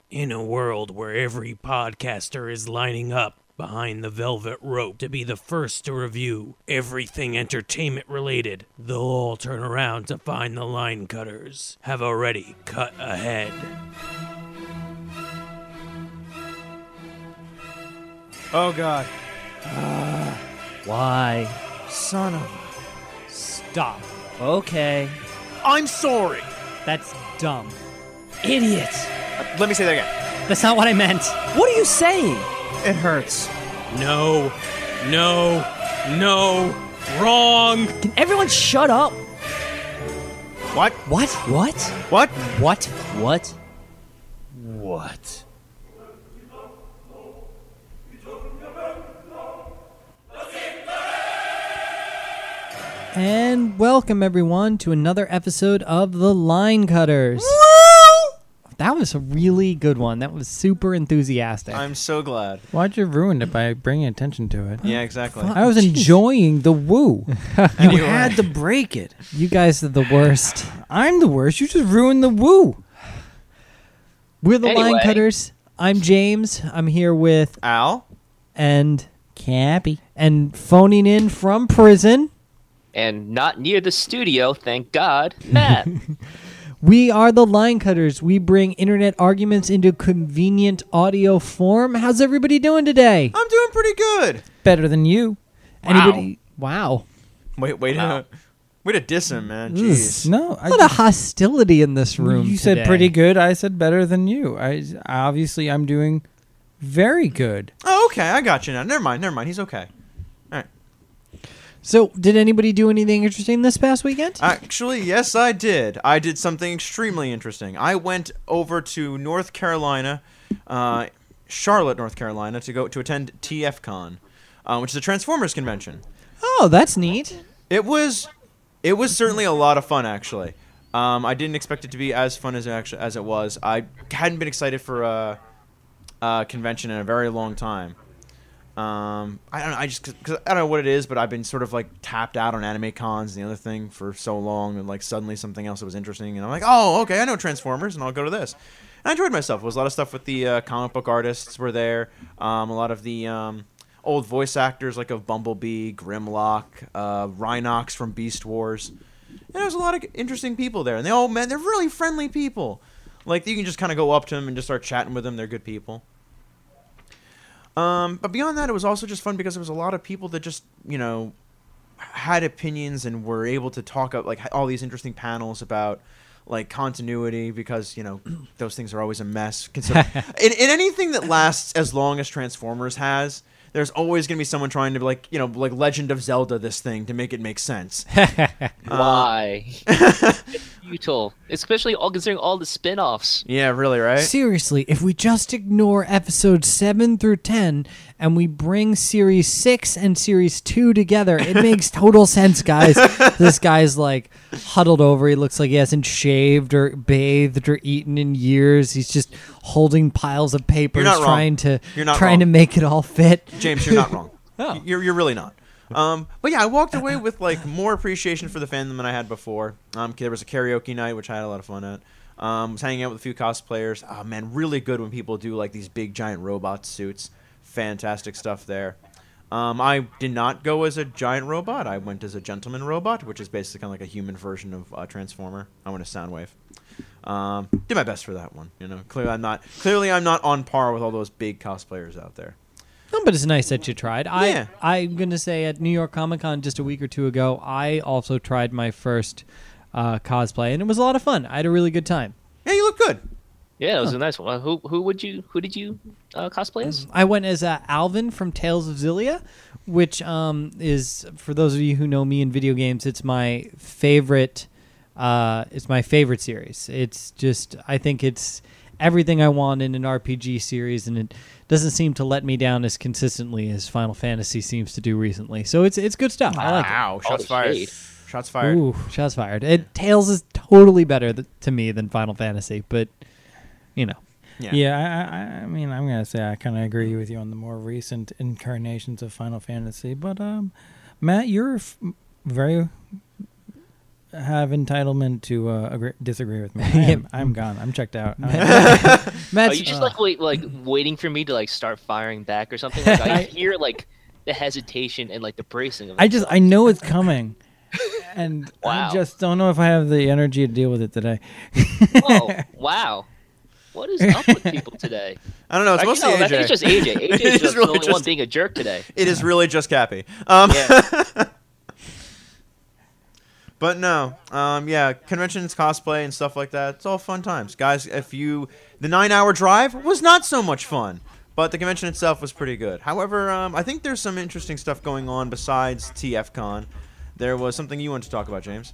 In a world where every podcaster is lining up behind the velvet rope to be the first to review everything entertainment related, they'll all turn around to find the line cutters have already cut ahead. Oh, God. Why? Son of Stop. Okay. I'm sorry. That's dumb. Idiot. Let me say that again. That's not what I meant. What are you saying? It hurts. No, wrong! Can everyone shut up? What? What? What? What? What? What? What? And welcome everyone to another episode of The Line Cutters. That was a really good one. That was super enthusiastic. I'm so glad. Why'd you ruin it by bringing attention to it? Yeah, exactly. Fuck. I was Jeez. enjoying the woo. Anyway. You had to break it. You guys are the worst. I'm the worst. You just ruined the woo. We're The Line Anyway. Cutters. I'm James. I'm here with Al? and Cappy. phoning in from prison. And not near the studio, thank God. Matt. We are The Line Cutters. We bring internet arguments into convenient audio form. How's everybody doing today? I'm doing pretty good. Better than you. Anybody? Wow. Way to diss him, man. Ugh. Jeez. No, A lot of hostility in this room. You said today. pretty good. I said better than you. Obviously I'm doing very good. Oh, okay. I got you now. Never mind. He's okay. So, did anybody do anything interesting this past weekend? Actually, yes, I did. I did something extremely interesting. I went over to North Carolina, Charlotte, North Carolina, to attend TFCon, which is a Transformers convention. Oh, that's neat. It was certainly a lot of fun, actually. I didn't expect it to be as fun as it was. I hadn't been excited for a convention in a very long time. I don't know. Cause I don't know what it is, but I've been sort of like tapped out on anime cons and the other thing for so long, and like suddenly something else that was interesting, and I'm like, oh, okay, I know Transformers, and I'll go to this. And I enjoyed myself. It was a lot of stuff with the comic book artists were there. A lot of the old voice actors like of Bumblebee, Grimlock, Rhinox from Beast Wars. And there was a lot of interesting people there, and they're really friendly people. Like you can just kind of go up to them and just start chatting with them. They're good people. But beyond that, it was also just fun because there was a lot of people that just, had opinions and were able to talk up like all these interesting panels about like continuity because, those things are always a mess. In anything that lasts as long as Transformers has, there's always going to be someone trying to like Legend of Zelda this thing to make it make sense. Why? It's futile. Especially considering all the spin-offs. Yeah, really, right? Seriously, if we just ignore episodes 7 through 10 and we bring series 6 and series 2 together, it makes total sense, guys. This guy's like huddled over. He looks like he hasn't shaved or bathed or eaten in years. He's just holding piles of papers, You're not trying wrong. to make it all fit. James, you're not wrong. Oh. You're really not. But yeah, I walked away with like more appreciation for the fandom than I had before. There was a karaoke night, which I had a lot of fun at. Was hanging out with a few cosplayers. Oh man, really good when people do like these big giant robot suits. Fantastic stuff there. I did not go as a giant robot. I went as a gentleman robot, which is basically kind of like a human version of Transformer. I went as Soundwave. Did my best for that one. Clearly I'm not on par with all those big cosplayers out there. No, but it's nice that you tried. Yeah. I'm going to say at New York Comic Con just a week or two ago, I also tried my first cosplay, and it was a lot of fun. I had a really good time. Yeah, you look good. Yeah, it was a nice one. Who did you cosplay as? I went as Alvin from Tales of Xillia, which is, for those of you who know me in video games, it's my favorite. It's my favorite series. It's just, I think it's everything I want in an RPG series, and it doesn't seem to let me down as consistently as Final Fantasy seems to do recently. So it's good stuff. I like it. Wow, shots the fired. shade. Shots fired. Ooh, shots fired. Tales is totally better to me than Final Fantasy, but Yeah, I mean, I'm going to say I kind of agree with you on the more recent incarnations of Final Fantasy. But, Matt, you're very have entitlement to disagree with me. I'm gone. I'm checked out. Matt's, Are you just waiting for me to like start firing back or something? Like I hear like the hesitation and like the bracing of it. I know it's coming, and Wow. I just don't know if I have the energy to deal with it today. Oh, wow. What is up with people today? I don't know. It's Actually, mostly no, I AJ. think it's just AJ. It AJ's is just really the only one just- being a jerk today. It is really just Cappy. Yeah. But no, yeah, conventions, cosplay, and stuff like that. It's all fun times, guys. The 9-hour drive was not so much fun, but the convention itself was pretty good. However, I think there's some interesting stuff going on besides TFCon. There was something you wanted to talk about, James,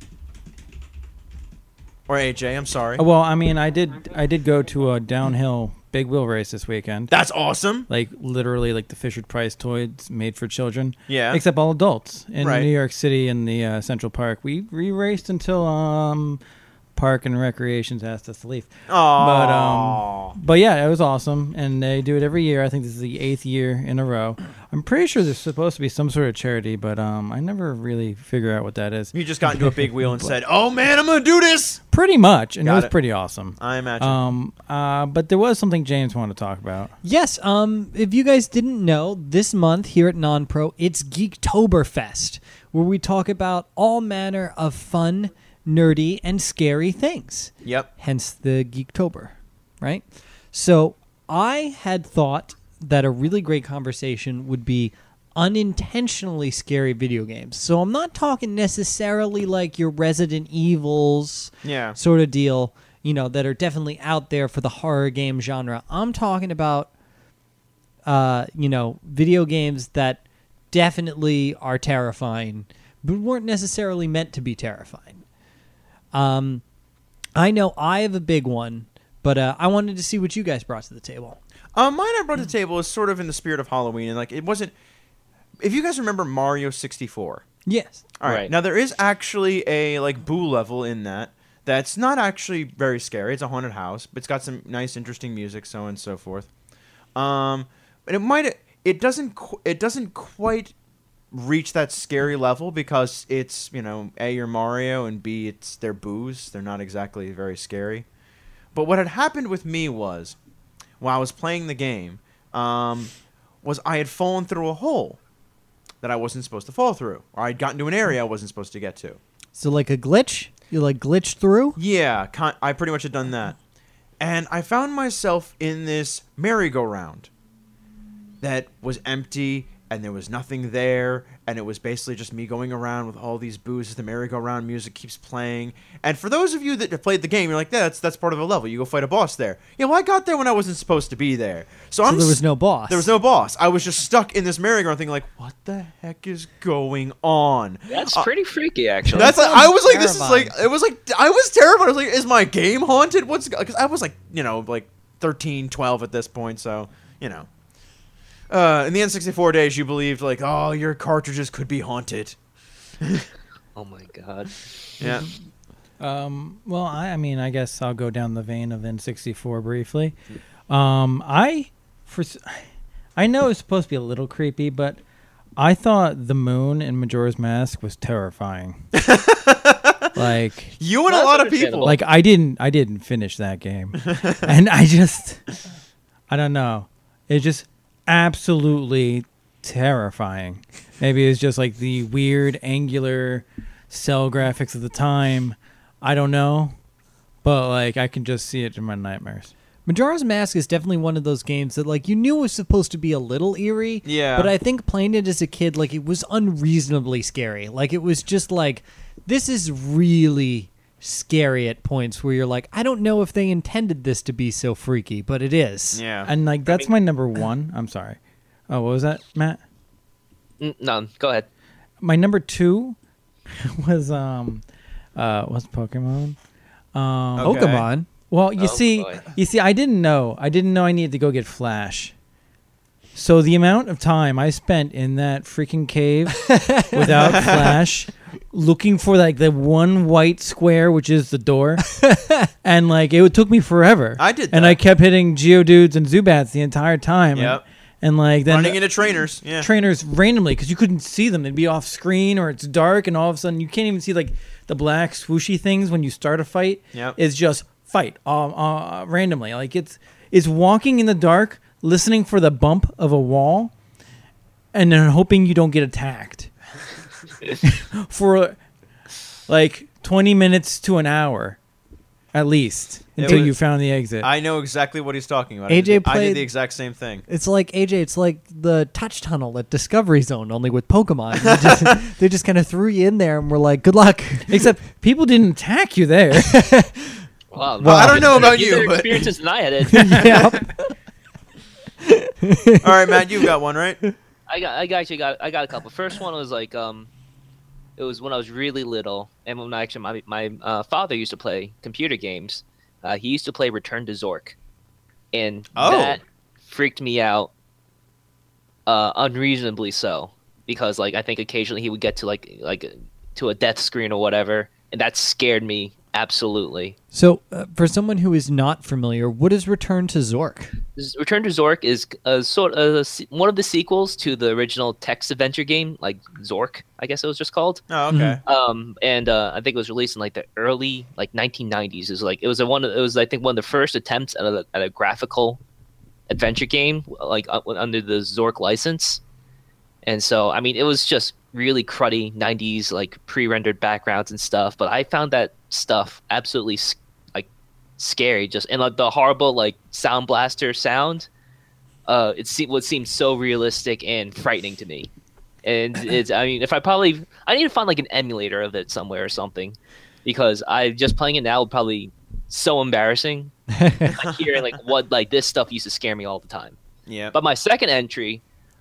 or AJ. I'm sorry. Well, I mean, I did go to a downhill big wheel race this weekend. That's awesome. Like literally, like the Fisher Price toys made for children. Yeah. Except all adults in Right. New York City in the Central Park. We raced until Park and Recreations asked us to leave. Oh. But yeah, it was awesome, and they do it every year. I think this is the 8th year in a row. I'm pretty sure there's supposed to be some sort of charity, but I never really figure out what that is. You just got into a big wheel and said, "Oh man, I'm gonna do this." Pretty much, and Got it was it. pretty awesome. I imagine. But there was something James wanted to talk about. yes, if you guys didn't know, this month here at Non-Pro, it's Geektoberfest, where we talk about all manner of fun, nerdy, and scary things. Yep. Hence the Geektober, right? So I had thought that a really great conversation would be unintentionally scary video games. So I'm not talking necessarily like your Resident Evils Yeah. sort of deal, that are definitely out there for the horror game genre. I'm talking about, video games that definitely are terrifying, but weren't necessarily meant to be terrifying. I know I have a big one, but I wanted to see what you guys brought to the table. Mine I brought to the table is sort of in the spirit of Halloween, and like it wasn't. If you guys remember Mario 64, Yes. all right. Right. Now there is actually a like boo level in that. That's not actually very scary. It's a haunted house, but it's got some nice, interesting music, so on and so forth. And it doesn't quite reach that scary level because it's A, you're Mario, and B, it's their boos. They're not exactly very scary. But what had happened with me was, while I was playing the game, was I had fallen through a hole that I wasn't supposed to fall through, or I'd gotten to an area I wasn't supposed to get to. So like a glitch? You like glitched through? Yeah, I pretty much had done that. And I found myself in this merry-go-round that was empty, and there was nothing there, and it was basically just me going around with all these boos as the merry-go-round music keeps playing. And for those of you that have played the game, you're like, that's part of the level. You go fight a boss there. Yeah, well, I got there when I wasn't supposed to be there. So there was no boss. There was no boss. I was just stuck in this merry-go-round thinking, like, what the heck is going on? That's pretty freaky, actually. That's like, I was like, this is terrifying. like, it was like, I was terrified. I was like, is my game haunted? Because I was like, like 13, 12 at this point, so, in the N64 days, you believed, like, oh, your cartridges could be haunted. Oh my god. Yeah. Well, I mean, I guess I'll go down the vein of N64 briefly. I know it's supposed to be a little creepy, but I thought the moon in Majora's Mask was terrifying. Like You and a That's lot of understandable. people. like I didn't finish that game, and I don't know. It's just absolutely terrifying. Maybe it's just like the weird angular cell graphics of the time. I don't know, but like I can just see it in my nightmares. Majora's Mask is definitely one of those games that, like, you knew was supposed to be a little eerie. Yeah. But I think playing it as a kid, like, it was unreasonably scary. Like, it was just like, this is really scary at points where you're like, I don't know if they intended this to be so freaky, but it is. Yeah. And like that's my number one. I'm sorry. Oh, what was that, Matt? None. Go ahead. My number two was what's Pokemon? Okay. Pokemon. Well, you Oh, see, boy. I didn't know I needed to go get Flash. So the amount of time I spent in that freaking cave without Flash, looking for like the one white square, which is the door, and like it took me forever. I did and that. I kept hitting Geodudes and Zubats the entire time. Yep. And like then Running into trainers. Yeah. trainers randomly because you couldn't see them. They'd be off screen or it's dark, and all of a sudden you can't even see like the black swooshy things when you start a fight Yep. is just fight randomly. Like it's walking in the dark, listening for the bump of a wall, and then hoping you don't get attacked for like 20 minutes to an hour at least until you found the exit. I know exactly what he's talking about. AJ I did played- the exact same thing. It's like AJ. It's like the touch tunnel at Discovery Zone, only with Pokemon. They just kind of threw you in there, and we're like, "Good luck." Except people didn't attack you there. Wow, Well, I don't know about better you, but experiences than I had. Yeah. all right, Matt, you got one, right? I got a couple. First one was like it was when I was really little, and when my father used to play computer games. He used to play Return to Zork, and Oh. that freaked me out unreasonably so, because like I think occasionally he would get to like to a death screen or whatever, and that scared me absolutely. So, for someone who is not familiar, what is Return to Zork? Return to Zork is one of the sequels to the original text adventure game, like Zork, I guess it was just called. Oh, okay. And I think it was released in like the early 1990s. It was I think one of the first attempts at a graphical adventure game, like under the Zork license. And so I mean, it was just really cruddy 90s like pre-rendered backgrounds and stuff. But I found that stuff absolutely like scary. Just and like the horrible like sound blaster sound. Would seem so realistic and frightening to me. And it's, I mean, I need to find like an emulator of it somewhere or something, because I just playing it now would probably so embarrassing. Like hearing like what like this stuff used to scare me all the time. Yeah. But my second entry,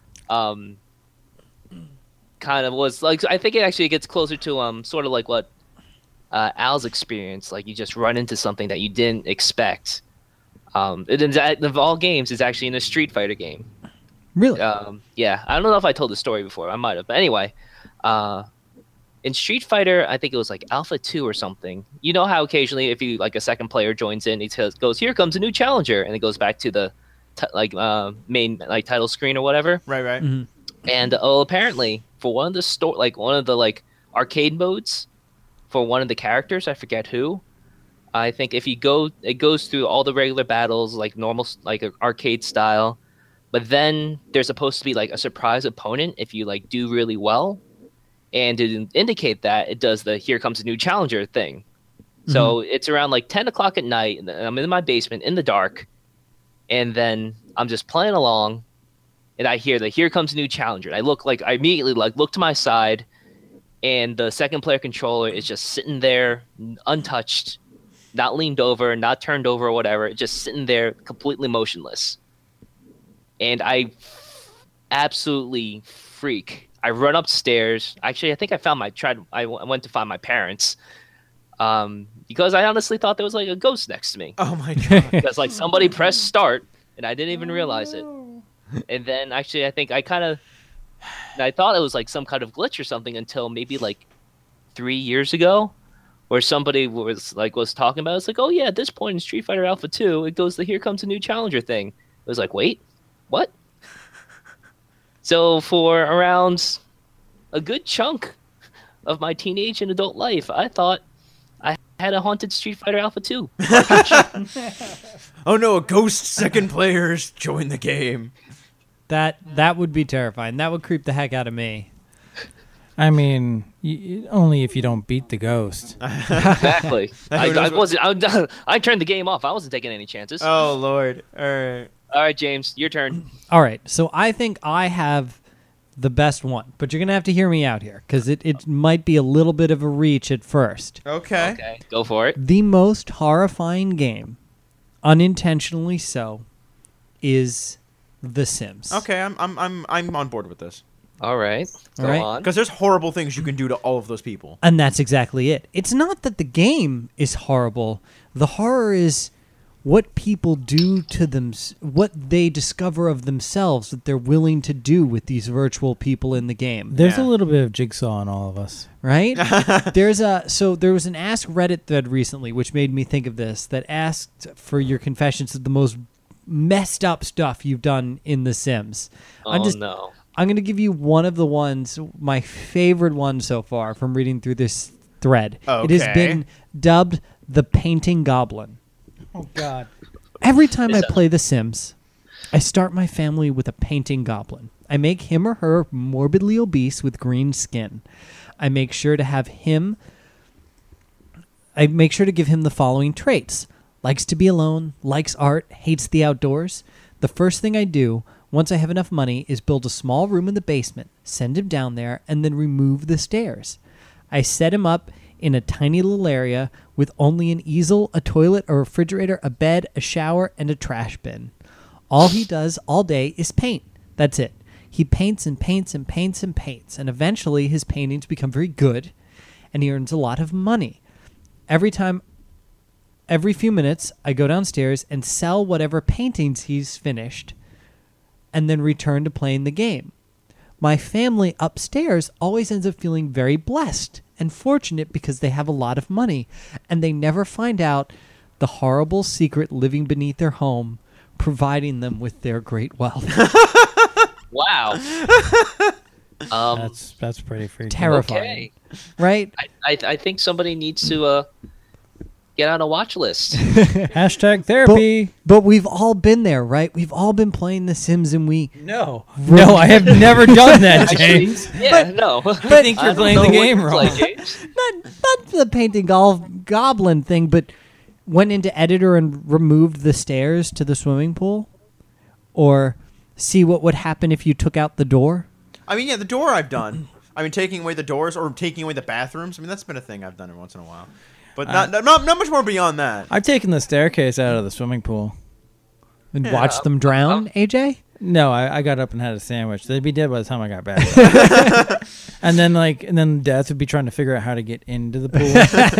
kind of was like, I think it actually gets closer to sort of like what Al's experience. Like you just run into something that you didn't expect. Of all games, it's actually in a Street Fighter game. Really? Yeah, I don't know if I told the story before. I might have. But anyway, in Street Fighter, I think it was like Alpha 2 or something. You know how occasionally if you like a second player joins in, he goes, "Here comes a new challenger," and it goes back to the main like title screen or whatever. Right. Mhm. And apparently for one of the arcade modes for one of the characters, I forget who. I think if you go, it goes through all the regular battles like normal, like arcade style. But then there's supposed to be like a surprise opponent if you like do really well, and to indicate that, it does the "here comes a new challenger" thing. So it's around like 10 o'clock at night, and I'm in my basement in the dark, and then I'm just playing along, and I hear the "here comes a new challenger." And I immediately look to my side, and the second player controller is just sitting there untouched, not leaned over, not turned over or whatever, just sitting there completely motionless. And I absolutely freak. I run upstairs. Actually, I think I went to find my parents, because I honestly thought there was like a ghost next to me. Oh my god. Because like somebody pressed start and I didn't even realize it. And then actually I think I thought it was like some kind of glitch or something until maybe like 3 years ago, where somebody was talking about it. It's like, oh yeah, at this point in Street Fighter Alpha 2, it goes the "here comes a new challenger" thing. It was like, wait, what? So for around a good chunk of my teenage and adult life, I thought I had a haunted Street Fighter Alpha 2 cartridge. Oh no, a ghost second players join the game. That would be terrifying. That would creep the heck out of me. I mean, only if you don't beat the ghost. Exactly. Who knows I turned the game off. I wasn't taking any chances. Oh lord. All right. All right, James, your turn. All right, so I think I have the best one, but you're going to have to hear me out here, because it might be a little bit of a reach at first. Okay. Okay, go for it. The most horrifying game, unintentionally so, is The Sims. Okay, I'm on board with this. All right, go All right. on. Because there's horrible things you can do to all of those people. And that's exactly it. It's not that the game is horrible. The horror is what people do to them, what they discover of themselves that they're willing to do with these virtual people in the game. There's Yeah. a little bit of Jigsaw in all of us. Right? There was an Ask Reddit thread recently which made me think of this, that asked for your confessions of the most messed up stuff you've done in The Sims. No. I'm going to give you one of the ones, my favorite one so far from reading through this thread. It has Okay. been dubbed the painting goblin. Oh God. Every time I play The Sims, I start my family with a painting goblin. I make him or her morbidly obese with green skin. I make sure to give him the following traits. Likes to be alone, likes art, hates the outdoors. The first thing I do, once I have enough money, is build a small room in the basement, send him down there, and then remove the stairs. I set him up in a tiny little area with only an easel, a toilet, a refrigerator, a bed, a shower, and a trash bin. All he does all day is paint. That's it. He paints and paints and paints and paints, and eventually his paintings become very good, and he earns a lot of money. Every few minutes, I go downstairs and sell whatever paintings he's finished, and then return to playing the game. My family upstairs always ends up feeling very blessed and fortunate because they have a lot of money, and they never find out the horrible secret living beneath their home, providing them with their great wealth. Wow. That's pretty freaky. Terrifying. Okay. Right? I think somebody needs to get on a watch list. Hashtag therapy. But we've all been there, right? We've all been playing The Sims, and we... No, I have never done that, James. No. I think I you're don't playing know the what game you play, wrong. James. Not the painting goblin thing, but went into editor and removed the stairs to the swimming pool? Or see what would happen if you took out the door? I mean, yeah, the door I've done. I mean, taking away the doors or taking away the bathrooms. I mean, that's been a thing I've done every once in a while. But not much more beyond that. I've taken the staircase out of the swimming pool. And watch them drown, AJ? No, I got up and had a sandwich. They'd be dead by the time I got back. and then Death would be trying to figure out how to get into the pool.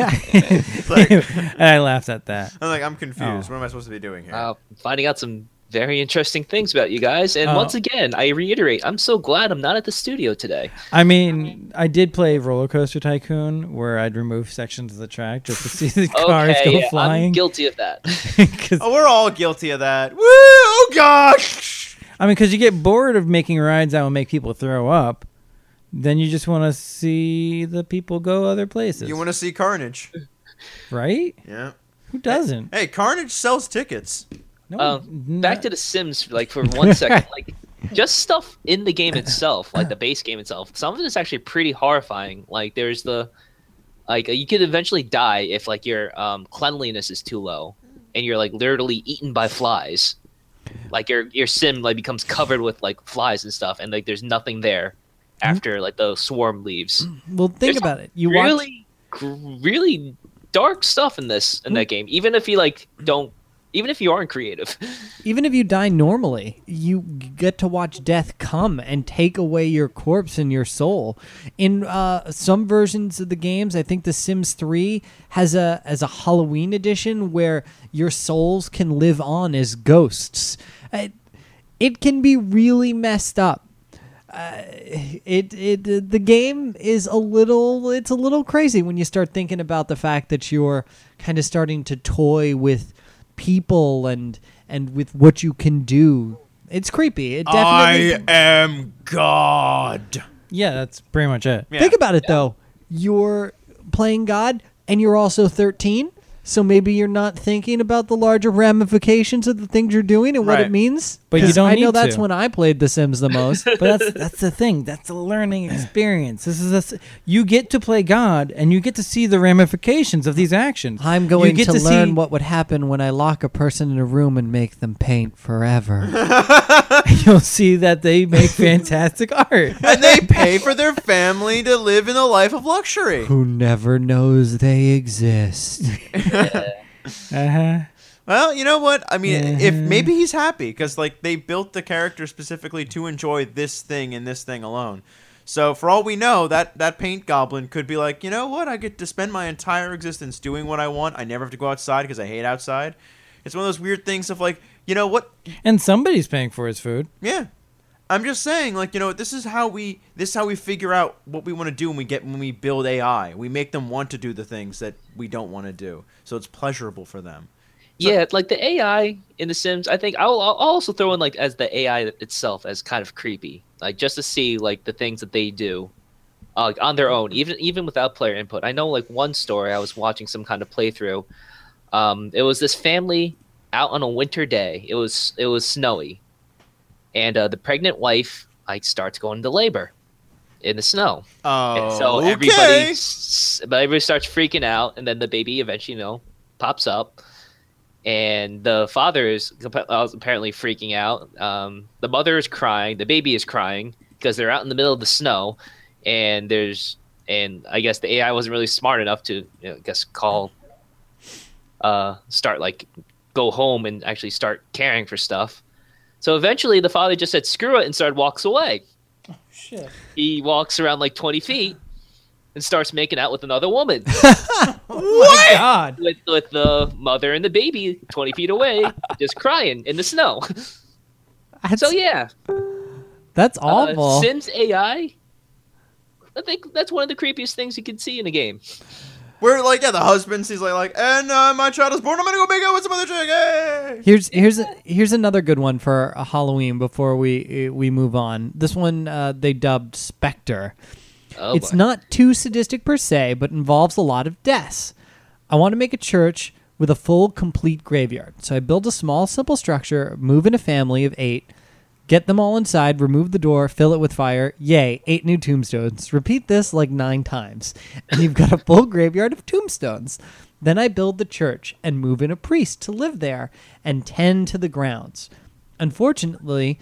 And I laughed at that. I'm like, I'm confused. Oh. What am I supposed to be doing here? Finding out some very interesting things about you guys. And once again, I reiterate, I'm so glad I'm not at the studio today. I mean, I did play Roller Coaster Tycoon, where I'd remove sections of the track just to see the cars go yeah, flying. I'm guilty of that. 'Cause- Oh, we're all guilty of that. Woo! Oh, gosh! I mean, because you get bored of making rides that will make people throw up. Then you just want to see the people go other places. You want to see Carnage. right? Yeah. Who doesn't? Hey, Carnage sells tickets. No, Back to The Sims, for 1 second. Just stuff in the game itself, the base game itself. Some of it is actually pretty horrifying. There's the... you could eventually die if, your cleanliness is too low. And you're, literally eaten by flies. Your sim, becomes covered with, flies and stuff. And, there's nothing there after, the swarm leaves. Well, think There's about it. You really, really dark stuff in that game. Even if you, even if you aren't creative. Even if you die normally, you get to watch death come and take away your corpse and your soul. In some versions of the games, I think The Sims 3 has a Halloween edition where your souls can live on as ghosts. It can be really messed up. The game is a little crazy when you start thinking about the fact that you're kind of starting to toy with people and with what you can do. It's creepy. It definitely. I am God. Yeah, that's pretty much it. Yeah. Think about it though. You're playing God and you're also 13. So maybe you're not thinking about the larger ramifications of the things you're doing and what Right. it means. But you 'Cause don't I know need that's to. when I played The Sims the most. But that's the thing. That's a learning experience. You get to play God, and you get to see the ramifications of these actions. I'm going You get to learn see, what would happen when I lock a person in a room and make them paint forever. You'll see that they make fantastic art. And they pay for their family to live in a life of luxury. Who never knows they exist. Uh-huh. Well, you know what? I mean, if maybe he's happy because they built the character specifically to enjoy this thing and this thing alone. So for all we know, that paint goblin could be like, you know what? I get to spend my entire existence doing what I want. I never have to go outside because I hate outside. It's one of those weird things of you know what? And somebody's paying for his food. Yeah. I'm just saying, this is how we figure out what we want to do when we build AI. We make them want to do the things that we don't want to do, so it's pleasurable for them. Yeah, the AI in The Sims, I think I'll also throw in as the AI itself as kind of creepy, just to see the things that they do, on their own, even without player input. I know like one story I was watching some kind of playthrough. It was this family out on a winter day. It was snowy, and the pregnant wife like starts going into labor in the snow. And so okay. everybody starts freaking out, and then the baby eventually, pops up, and the father is apparently freaking out. The mother is crying, the baby is crying because they're out in the middle of the snow, and I guess the AI wasn't really smart enough to, go home and actually start caring for stuff. So eventually the father just said, screw it, and walks away. Oh, shit. He walks around like 20 feet and starts making out with another woman. Oh my God. With the mother and the baby 20 feet away, just crying in the snow. So yeah. That's awful. Sims AI, I think that's one of the creepiest things you can see in a game. Where the husband sees and my child is born. I'm gonna go make out with some other chick. Hey! Here's another good one for a Halloween before we move on. This one they dubbed Spectre. Oh, it's boy. not too sadistic per se, but involves a lot of deaths. I want to make a church with a full, complete graveyard. So I build a small, simple structure, move in a family of 8, get them all inside, remove the door, fill it with fire. Yay, 8 new tombstones. Repeat this like 9 times, and you've got a full graveyard of tombstones. Then I build the church and move in a priest to live there and tend to the grounds. Unfortunately,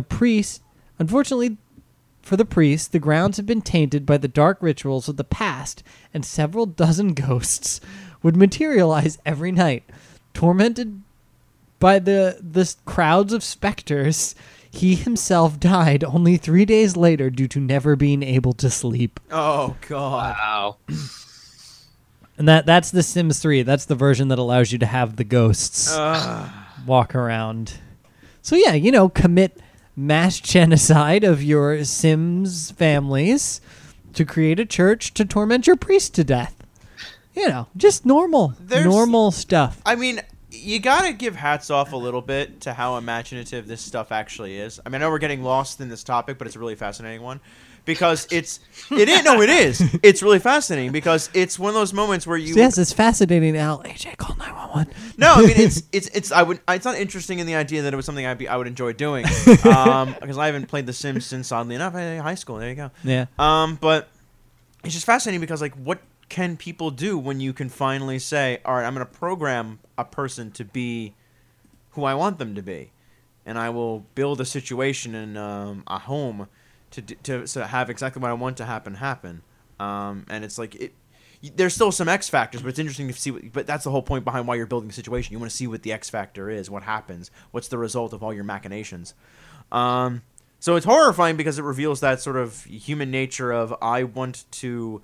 for the priest, the grounds have been tainted by the dark rituals of the past, and several dozen ghosts would materialize every night. Tormented by the crowds of specters, he himself died only 3 days later due to never being able to sleep. Oh God! Wow. And that's The Sims 3. That's the version that allows you to have the ghosts walk around. So yeah, commit mass genocide of your Sims families to create a church to torment your priest to death. Just normal stuff. I mean, you gotta give hats off a little bit to how imaginative this stuff actually is. I mean, I know we're getting lost in this topic, but it's a really fascinating one because it is. It's really fascinating because it's one of those moments where you. Yes, it's fascinating. Al, AJ, call 911. No, I mean it's not interesting in the idea that it was something I would enjoy doing because I haven't played The Sims since, oddly enough, high school. There you go. Yeah. But it's just fascinating because what can people do when you can finally say, all right, I'm going to program a person to be who I want them to be, and I will build a situation in a home to have exactly what I want to happen. And it's there's still some X factors, but it's interesting to see. But that's the whole point behind why you're building the situation. You want to see what the X factor is, what happens, what's the result of all your machinations. So it's horrifying because it reveals that sort of human nature of I want to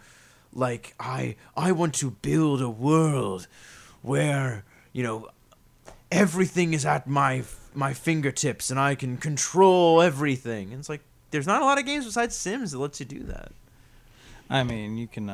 build a world where everything is at my fingertips and I can control everything. And it's like there's not a lot of games besides Sims that lets you do that. I mean, you can.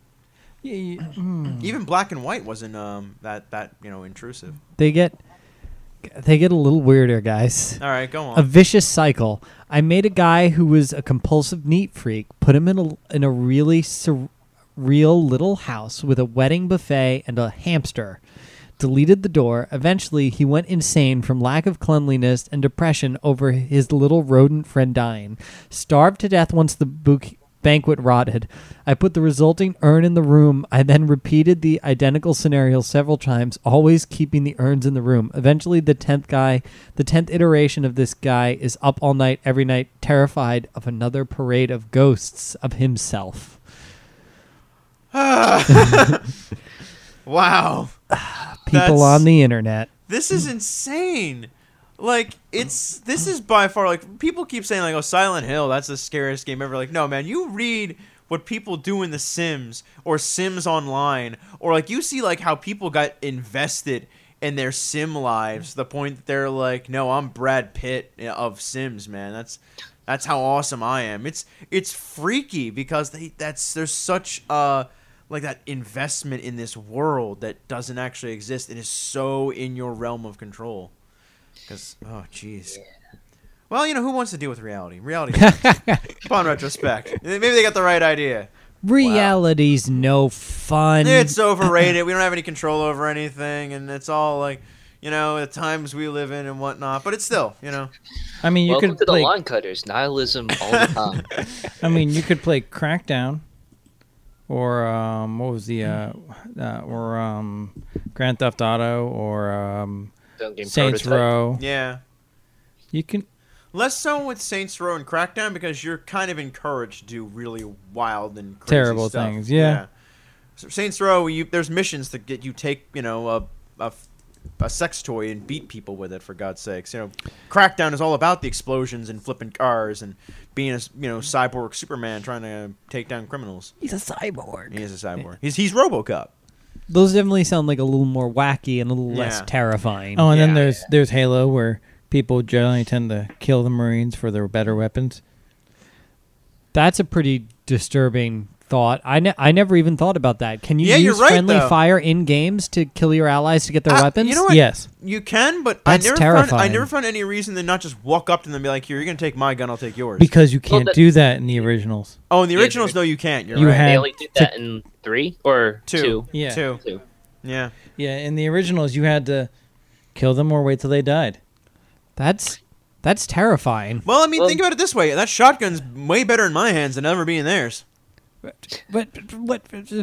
Even Black and White wasn't that intrusive. They get a little weirder, guys. All right, go on. A vicious cycle. I made a guy who was a compulsive neat freak, put him in a really surreal little house with a wedding buffet and a hamster. Deleted the door. Eventually, he went insane from lack of cleanliness and depression over his little rodent friend dying. Starved to death once the banquet rotted. I put the resulting urn in the room. I then repeated the identical scenario several times, always keeping the urns in the room. Eventually, the 10th iteration of this guy is up all night, every night, terrified of another parade of ghosts of himself. Wow. People on the internet. This is insane. This is by far, people keep saying, Silent Hill, that's the scariest game ever. No, man, you read what people do in The Sims or Sims Online, or, you see, how people got invested in their Sim lives to the point that they're no, I'm Brad Pitt of Sims, man. That's how awesome I am. It's freaky because there's such that investment in this world that doesn't actually exist and is so in your realm of control. Because, oh, jeez. Well, who wants to deal with reality? Reality. Upon retrospect, maybe they got the right idea. Reality's no fun. It's overrated. We don't have any control over anything, and it's all like, the times we live in and whatnot. But it's still, I mean, you Welcome could to the play. line cutters. Nihilism all the time. I mean, you could play Crackdown, or what was the Grand Theft Auto, or Don't game Saints prototype. Row. Yeah. You can. Less so with Saints Row and Crackdown because you're kind of encouraged to do really wild and crazy Terrible stuff. things, yeah. So Saints Row, there's missions that get you take, a sex toy and beat people with it, for God's sakes. Crackdown is all about the explosions and flipping cars and being a cyborg Superman trying to take down criminals. He's a cyborg. He is a cyborg. He's RoboCop. Those definitely sound like a little more wacky and a little less Yeah. terrifying. Oh, and then Yeah, there's Halo, where people generally tend to kill the Marines for their better weapons. That's a pretty disturbing thought. I never even thought about that. Can you Yeah, you're use right, friendly though. fire in games to kill your allies to get their weapons? You know what? Yes. You can, but That's I terrifying. never found any reason to not just walk up to them and be like, "Here, you're gonna take my gun, I'll take yours." Because you can't that- do that in the originals. Oh, in the Yeah, originals, there- no, you can't. You're You right. had- They only did that in 3 or Two. 2. Yeah. Two. 2. Yeah. Yeah, in the originals, you had to kill them or wait till they died. That's terrifying. Well, I mean, Well- think about it this way: that shotgun's way better in my hands than ever be in theirs. But what?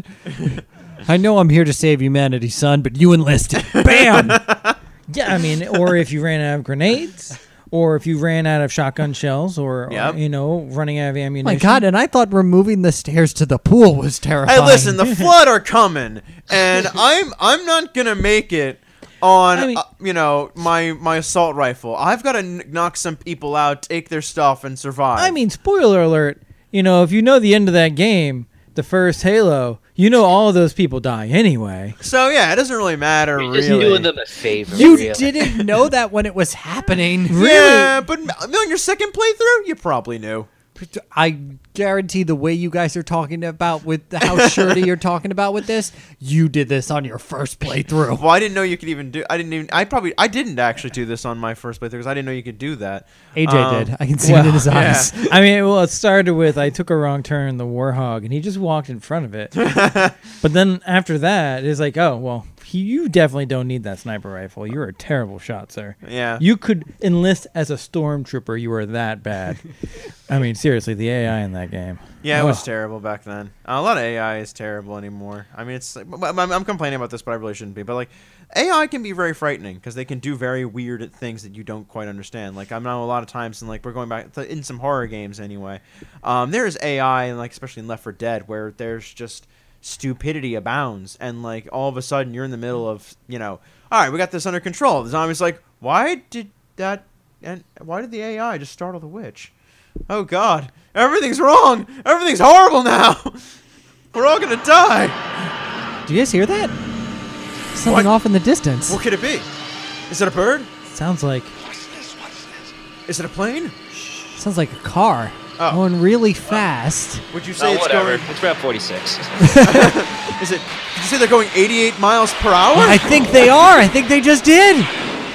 I know I'm here to save humanity, son, but you enlisted. Bam! Yeah, I mean, or if you ran out of grenades, or if you ran out of shotgun shells, or Yep. running out of ammunition. My God! And I thought removing the stairs to the pool was terrifying. Hey, listen, the flood are coming, and I'm not gonna make it on I mean- my assault rifle. I've got to knock some people out, take their stuff, and survive. I mean, spoiler alert. If you know the end of that game, the first Halo, all of those people die anyway. so yeah, it doesn't really matter. You're just really. doing them a favor. You really. didn't know that when it was happening. Yeah, but on your second playthrough, you probably knew. I guarantee the way you guys are talking about with how shirty you're talking about with this, you did this on your first playthrough. Well, I didn't know you could even do. I didn't actually do this on my first playthrough because I didn't know you could do that. AJ did. I can see it in his yeah. eyes. I mean, well, it started with I took a wrong turn in the Warhog, and he just walked in front of it. But then after that, it's like, oh, well, you definitely don't need that sniper rifle. You're a terrible shot, sir. Yeah. You could enlist as a stormtrooper. You were that bad. I mean, seriously, the AI in that game. Yeah, it Oh. was terrible back then. A lot of AI is terrible anymore. I mean, it's like, I'm complaining about this, but I really shouldn't be. But like, AI can be very frightening because they can do very weird things that you don't quite understand. Like, I know a lot of times, and like we're going back in some horror games anyway. There's AI, and like especially in Left 4 Dead, where there's just stupidity abounds, and like all of a sudden you're in the middle of all right, we got this under control. The zombie's like, why did the AI just startle the witch? Oh God, everything's wrong. Everything's horrible now. We're all gonna die. Do you guys hear that? Something What? off in the distance. What could it be? Is it a bird? Sounds like Is it a plane? Sounds like a car Oh. going really fast. Would you say it's whatever. going? It's Route 46. Is it? Did you say they're going 88 miles per hour? I think they are. I think they just did.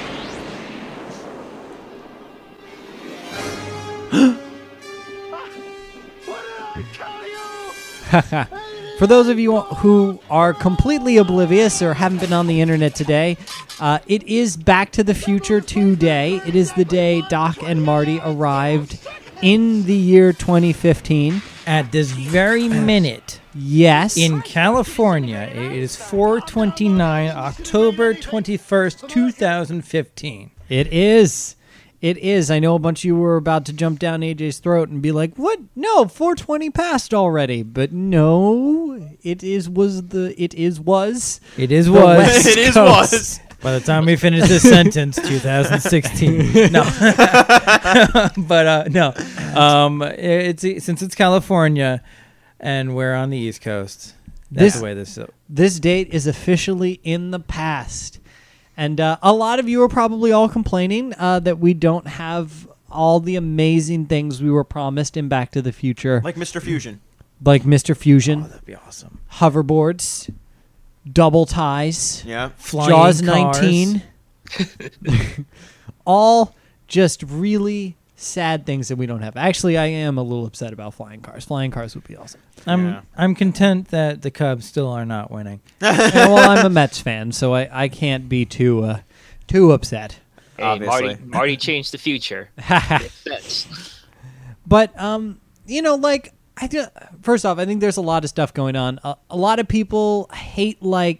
For those of you who are completely oblivious or haven't been on the internet today, it is Back to the Future 2 day. It is the day Doc and Marty arrived in the year 2015. at this very minute Yes. in California, it is 4:29, October 21st, 2015. It is. It is. I know a bunch of you were about to jump down AJ's throat and be like, "What? No, 420 passed already." But no, it is was. It is West It is Coast. was. By the time we finish this sentence, 2016. No, but no. It's since it's California, and we're on the East Coast. That's This- the way this. This date is officially in the past. And a lot of you are probably all complaining that we don't have all the amazing things we were promised in Back to the Future, Like Mr. Fusion. like Mr. Fusion, That'd be awesome. hoverboards, double ties, Yeah. Flying Jaws cars. 19. All just really sad things that we don't have. Actually, I am a little upset about flying cars. Flying cars would be awesome. Yeah. I'm content that the Cubs still are not winning. Well, I'm a Mets fan, so I can't be too upset. Hey, Obviously. Marty changed the future. Makes sense. But like first off, I think there's a lot of stuff going on. A lot of people hate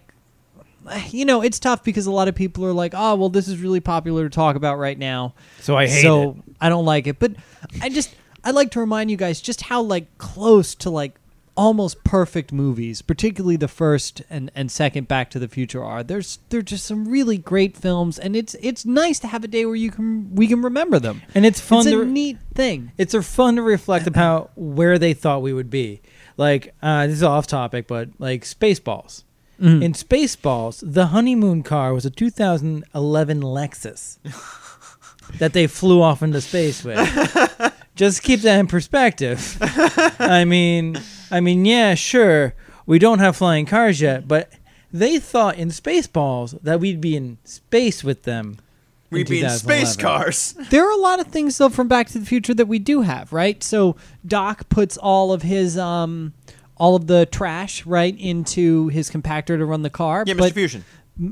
it's tough because a lot of people are like, oh, well, this is really popular to talk about right now. So I hate it. I don't like it. But I'd like to remind you guys just how close to almost perfect movies, particularly the first and second Back to the Future are. They're just some really great films, and it's nice to have a day where we can remember them. And it's fun It's to a neat thing. It's fun to reflect about where they thought we would be. This is off topic, but Spaceballs. Mm-hmm. In Spaceballs, the honeymoon car was a 2011 Lexus that they flew off into space with. Just keep that in perspective. I mean, yeah, sure, we don't have flying cars yet, but they thought in Spaceballs that we'd be in space with them. We'd be in space 2011. cars. There are a lot of things though from Back to the Future that we do have, right? So Doc puts all of his all of the trash right into his compactor to run the car. Yeah, Mr. but Fusion.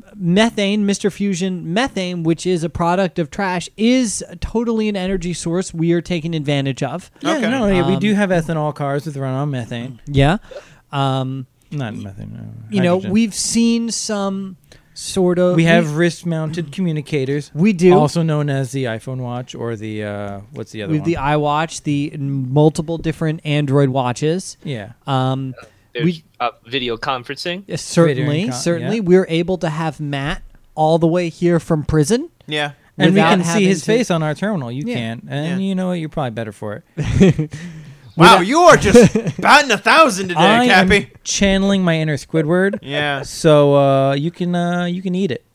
Mr. Fusion methane, which is a product of trash, is totally an energy source we are taking advantage of. Yeah, Okay. no, yeah, we do have ethanol cars that run on methane. Yeah. Not methane. No, hydrogen. We've seen some sort of. We have wrist-mounted communicators. We do. Also known as the iPhone watch or the what's the other We have one? the iWatch, the multiple different Android watches. Yeah. There's video conferencing. Certainly, Video certainly. yeah. We're able to have Matt all the way here from prison. Yeah. And we without can see having his to- face on our terminal. You Yeah. can't. And Yeah. you know what? You're probably better for it. Wow, you are just batting 1,000 today, I am Cappy. channeling my inner Squidward. Yeah. So you can eat it.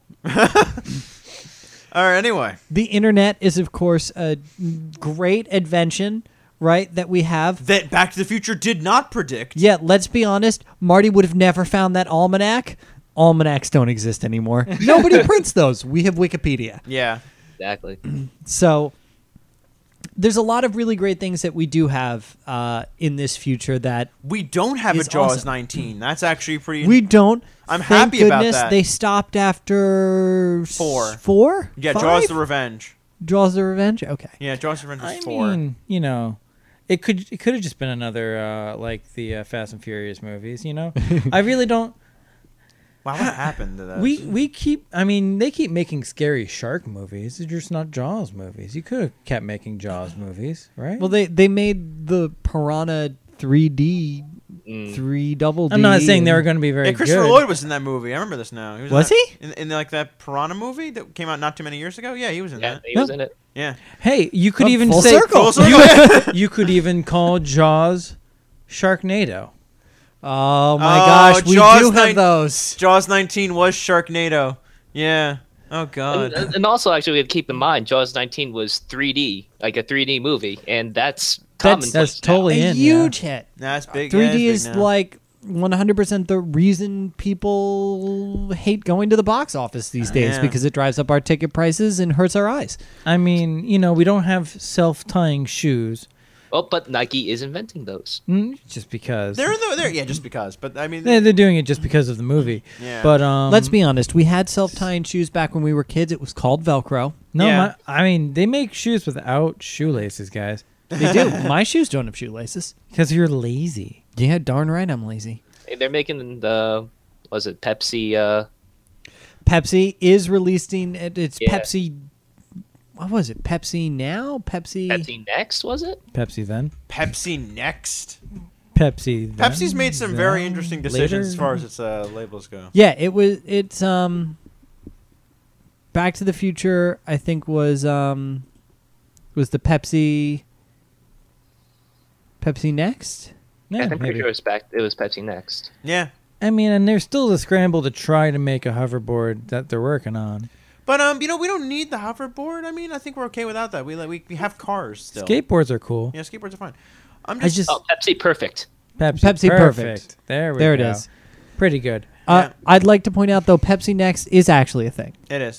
All right. Anyway. The internet is, of course, a great invention, right, that we have. That Back to the Future did not predict. Yeah, let's be honest. Marty would have never found that almanac. Almanacs don't exist anymore. Nobody prints those. We have Wikipedia. Yeah. Exactly. So there's a lot of really great things that we do have in this future that We don't have a Is Jaws awesome. 19. That's actually pretty. we don't. I'm Thank happy about goodness that. They stopped after 4. 4? Yeah, 5? Jaws the Revenge. Jaws the Revenge? Okay. Yeah, Jaws the Revenge I was 4. mean, it could have just been another like the Fast and Furious movies. I really don't. Wow, what happened to that? We keep. I mean, they keep making scary shark movies. They're just not Jaws movies. You could have kept making Jaws movies, right? Well, they made the Piranha 3D, 3 double D. I'm not saying they were going to be very Yeah, Christopher good. Lloyd was in that movie. I remember this now. He Was in he? that, in that Piranha movie that came out not too many years ago? Yeah, he was in Yeah, that. he was in it. Yeah. Hey, you could Oh, even full say circle. Full circle, yeah. you could even call Jaws Sharknado. Oh my Oh, gosh, we Jaws do have 9 those. Jaws 19 was Sharknado. Yeah. Oh, God. And also, actually, we have to keep in mind, Jaws 19 was 3D, like a 3D movie, and that's That's commonplace That's now. totally A in. huge hit. That's big. 3D yeah, it's big is now. like 100% the reason people hate going to the box office these days Yeah. because it drives up our ticket prices and hurts our eyes. I mean, we don't have self-tying shoes Well, but Nike is inventing those. just because. They're yeah, just because. But I mean, They're doing it just because of the movie. Yeah. But Let's be honest. We had self-tying shoes back when we were kids. It was called Velcro. no. Yeah. I mean, they make shoes without shoelaces, guys, They do. My shoes don't have shoelaces. because you're lazy. Yeah, darn right I'm lazy. They're making the, was it Pepsi? Pepsi is releasing it's Yeah. Pepsi. What was it? Pepsi now? Pepsi Next, was it? Pepsi then. Pepsi next. Pepsi. Then, Pepsi's made some very interesting decisions later. as far as its labels go. Yeah, it's Back to the Future, I think was the Pepsi Next? Yeah, I'm pretty maybe. sure it was Pepsi Next. Yeah. I mean, and there's still the scramble to try to make a hoverboard that they're working on. But we don't need the hoverboard. I mean, I think we're okay without that. We have cars still. Skateboards are cool. Yeah, skateboards are fine. I'm I just, just Oh, Pepsi Perfect. Pepsi Perfect. There we There go. it is. Pretty good. Yeah. I'd like to point out though, Pepsi Next is actually a thing. it is. Yes.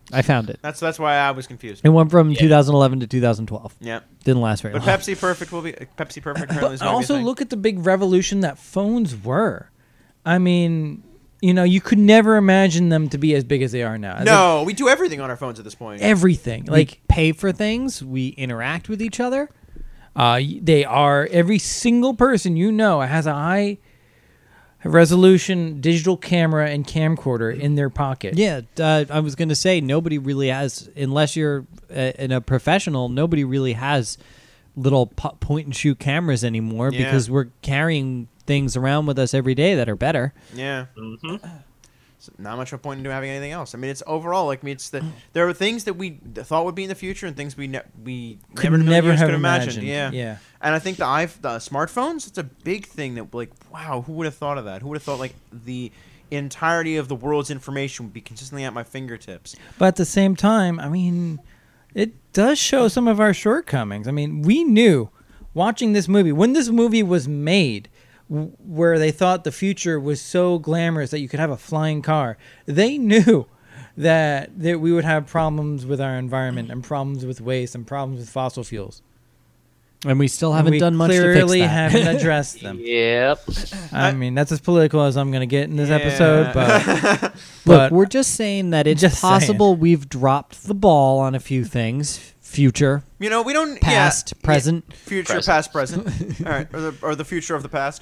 I found it. That's why I was confused. It went from 2011 to 2012. Yeah. Didn't last very But long. Pepsi Perfect apparently is But going to be a also thing. look at the big revolution that phones were. I mean, you could never imagine them to be as big as they are now. No, we do everything on our phones at this point. Everything. We Like, pay for things. We interact with each other. they are, every single person has a high resolution digital camera and camcorder in their pocket. Yeah, I was going to say nobody really has, unless you're in a professional, nobody really has little point and shoot cameras anymore Yeah. because we're carrying things around with us every day that are better. Yeah. So not much of a point in having anything else. I mean, it's overall like there are things that we thought would be in the future and things we Could never in a million never years have could imagine. imagined. Yeah. Yeah. And I think the smartphones, it's a big thing that like, wow, who would have thought of that? Who would have thought like the entirety of the world's information would be consistently at my fingertips? But at the same time, I mean, it does show some of our shortcomings. I mean, we knew watching this movie, when this movie was made, where they thought the future was so glamorous that you could have a flying car, they knew that we would have problems with our environment and problems with waste and problems with fossil fuels. And we still And haven't we done much to fix clearly that. haven't addressed them. Yep. I mean, that's as political as I'm going to get in this Yeah. episode, but Look, but we're just saying that it's Just possible we've dropped the ball on a few things. Future, We don't past, present. future, Present. past, present. All right, or the future of the past.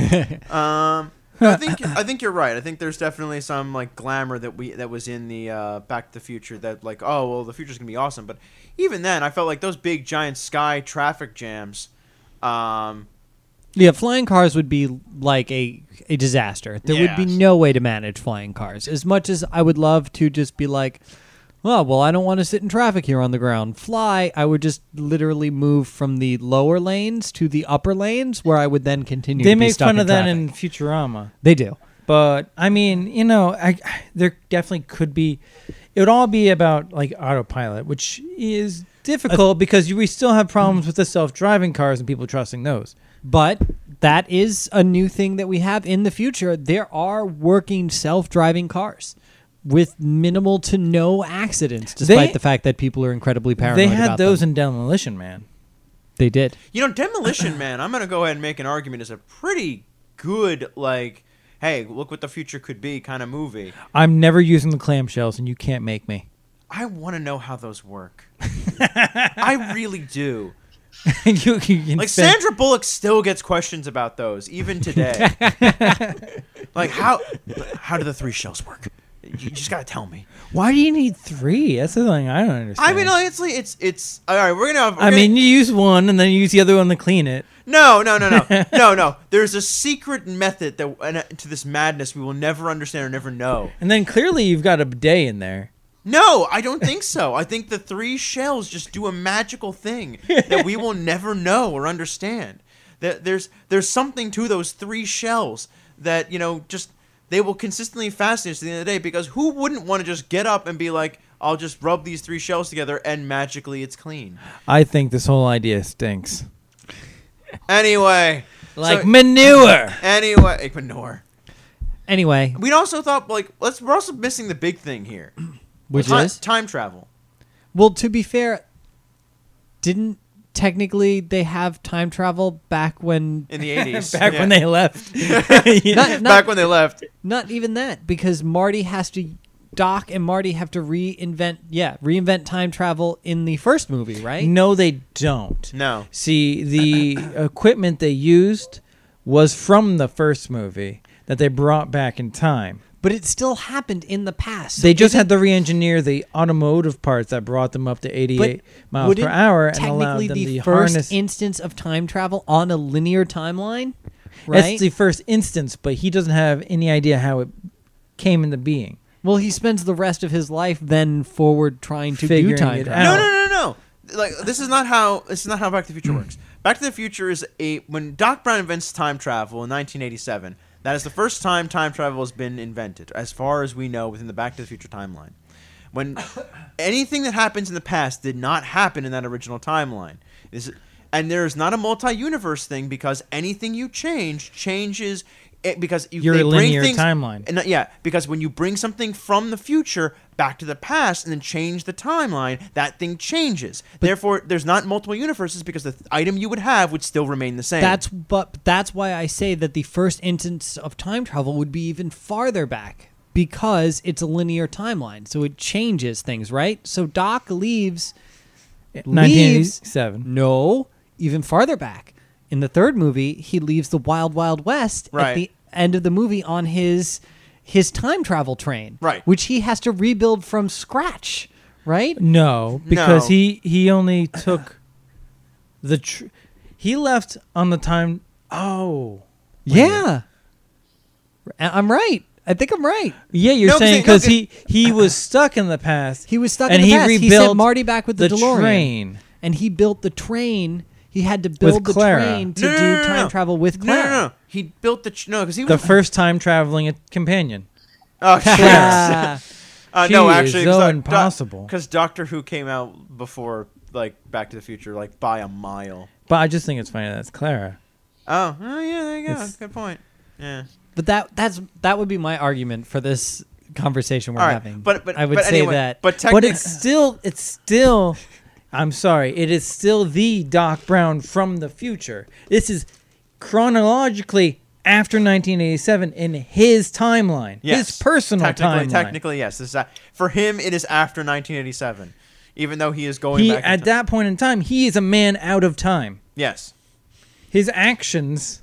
I think you're right. I think there's definitely some like glamour that was in the Back to the Future that like, oh well, the future's gonna be awesome. But even then, I felt like those big giant sky traffic jams. Yeah, flying cars would be like a disaster. There would be Yes. no way to manage flying cars. As much as I would love to just be like, oh, well, I don't want to sit in traffic here on the ground. Fly, I would just literally move from the lower lanes to the upper lanes where I would then continue they to be make stuck fun of that traffic. in Futurama. They do. But I mean, there definitely could be. It would all be about like autopilot, which is difficult because we still have problems with the self-driving cars and people trusting those. But that is a new thing that we have in the future. There are working self-driving cars with minimal to no accidents, despite the fact that people are incredibly paranoid They had about those them. in Demolition Man. They did. Demolition Man. I'm gonna go ahead and make an argument is a pretty good like, hey, look what the future could be kind of movie. I'm never using the clamshells, and you can't make me. I want to know how those work. I really do. you can Like spend- Sandra Bullock still gets questions about those even today. Like how do the 3 shells work? You just gotta tell me. Why do you need 3? That's the thing I don't understand. I mean, honestly, it's all right. We're gonna. I mean, you use one and then you use the other one to clean it. no. There's a secret method to this madness we will never understand or never know. And then clearly you've got a bidet in there. No, I don't think so. I think the 3 shells just do a magical thing that we will never know or understand. There's something to those 3 shells that just. They will consistently fascinate us at the end of the day because who wouldn't want to just get up and be like, I'll just rub these 3 shells together and magically it's clean. I think this whole idea stinks. Anyway. Like manure. Anyway, manure. Anyway, We'd also thought, like, we're also missing the big thing here. which Ti- is? time travel. Well, to be fair, didn't technically they have time travel back when... In the 80s. Back when they left. Back when they left. Not even that, because Marty has to... Doc and Marty have to reinvent time travel in the first movie, right? No, they don't. No. See, the equipment they used was from the first movie that they brought back in time. But it still happened in the past. So They just isn't- had to re-engineer the automotive parts that brought them up to 88 miles per wouldn't hour and allowed technically them the to first harness. instance of time travel on a linear timeline, right? That's the first instance, but he doesn't have any idea how it came into being. Well, he spends the rest of his life then forward trying to do Figuring time it travel. out. No. Like this is not how Back to the Future works. Back to the Future is when Doc Brown invents time travel in 1987. That is the first time travel has been invented, as far as we know, within the Back to the Future timeline. When anything that happens in the past did not happen in that original timeline. And there is not a multi-universe thing because anything you changes because Your they bring linear things, timeline. And because when you bring something from the future back to the past and then change the timeline, that thing changes. Therefore, there's not multiple universes because the item you would have would still remain the same. That's why I say that the first instance of time travel would be even farther back because it's a linear timeline, so it changes things, right? So Doc leaves 1987. No, even farther back. In the third movie, he leaves the Wild Wild West Right. at the end of the movie on his time travel train, Right. which he has to rebuild from scratch, right? No, because No. he only took he left on the time. Oh, Yeah. I'm right. I think I'm right. yeah, you're No, 'cause saying no, because 'cause- he was stuck in the past. He was stuck and in the he past. He rebuilt sent Marty back with the DeLorean. train. And he built the train. He had to build the Clara. train to No, do no, no, time no. travel with No, Clara. no. He built because he The was first time traveling companion. Oh, Ah. no, She actually, is so impossible. Because Doctor Who came out before, like, Back to the Future, like by a mile. But I just think it's funny that's Clara. Oh, yeah, there you go. It's- Good point. Yeah. But that would be my argument for this conversation we're All right, having. but I would but say anyway, that. But But technically, it's still. I'm sorry. It is still the Doc Brown from the future. This is chronologically after 1987 in his timeline, yes, his personal timeline. Technically, yes. This is for him, it is after 1987, even though he is going back. At that point in time, he is a man out of time. Yes. His actions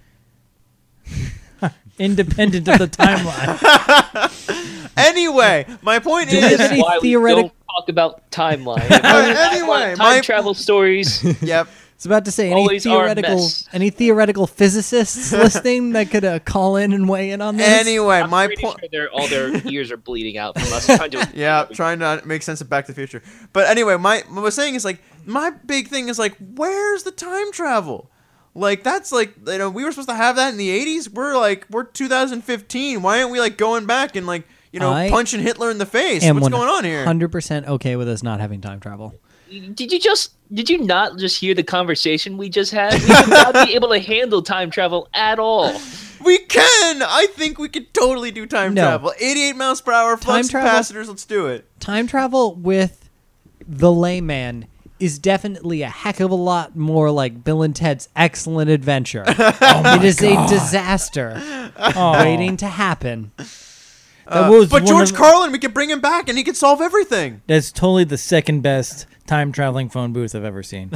are independent of the timeline. Anyway, my point Do we is. have any Why we theoretic- don't talk about timeline. Anyway, time my travel stories. Yep. I was about to say Always are a mess. any theoretical physicists listening that could call in and weigh in on this. Anyway, I'm my pretty point. sure all their ears are bleeding out from us trying to. Yeah, trying to make sense of Back to the Future. But anyway, what I was saying is like my big thing is like, where's the time travel? Like that's like we were supposed to have that in the 80s. We're 2015. Why aren't we like going back and like I punching Hitler in the face? am What's going on here? 100% okay with us not having time travel. Did you not just hear the conversation we just had? We would not be able to handle time travel at all. We can. I think we could totally do time No. travel. 88 miles per hour, flux travel- capacitors. Let's do it. Time travel with the layman is definitely a heck of a lot more like Bill and Ted's Excellent Adventure. It is a disaster waiting to happen. That was But one George of- Carlin, we could bring him back and he could solve everything. That's totally the second best time traveling phone booth I've ever seen.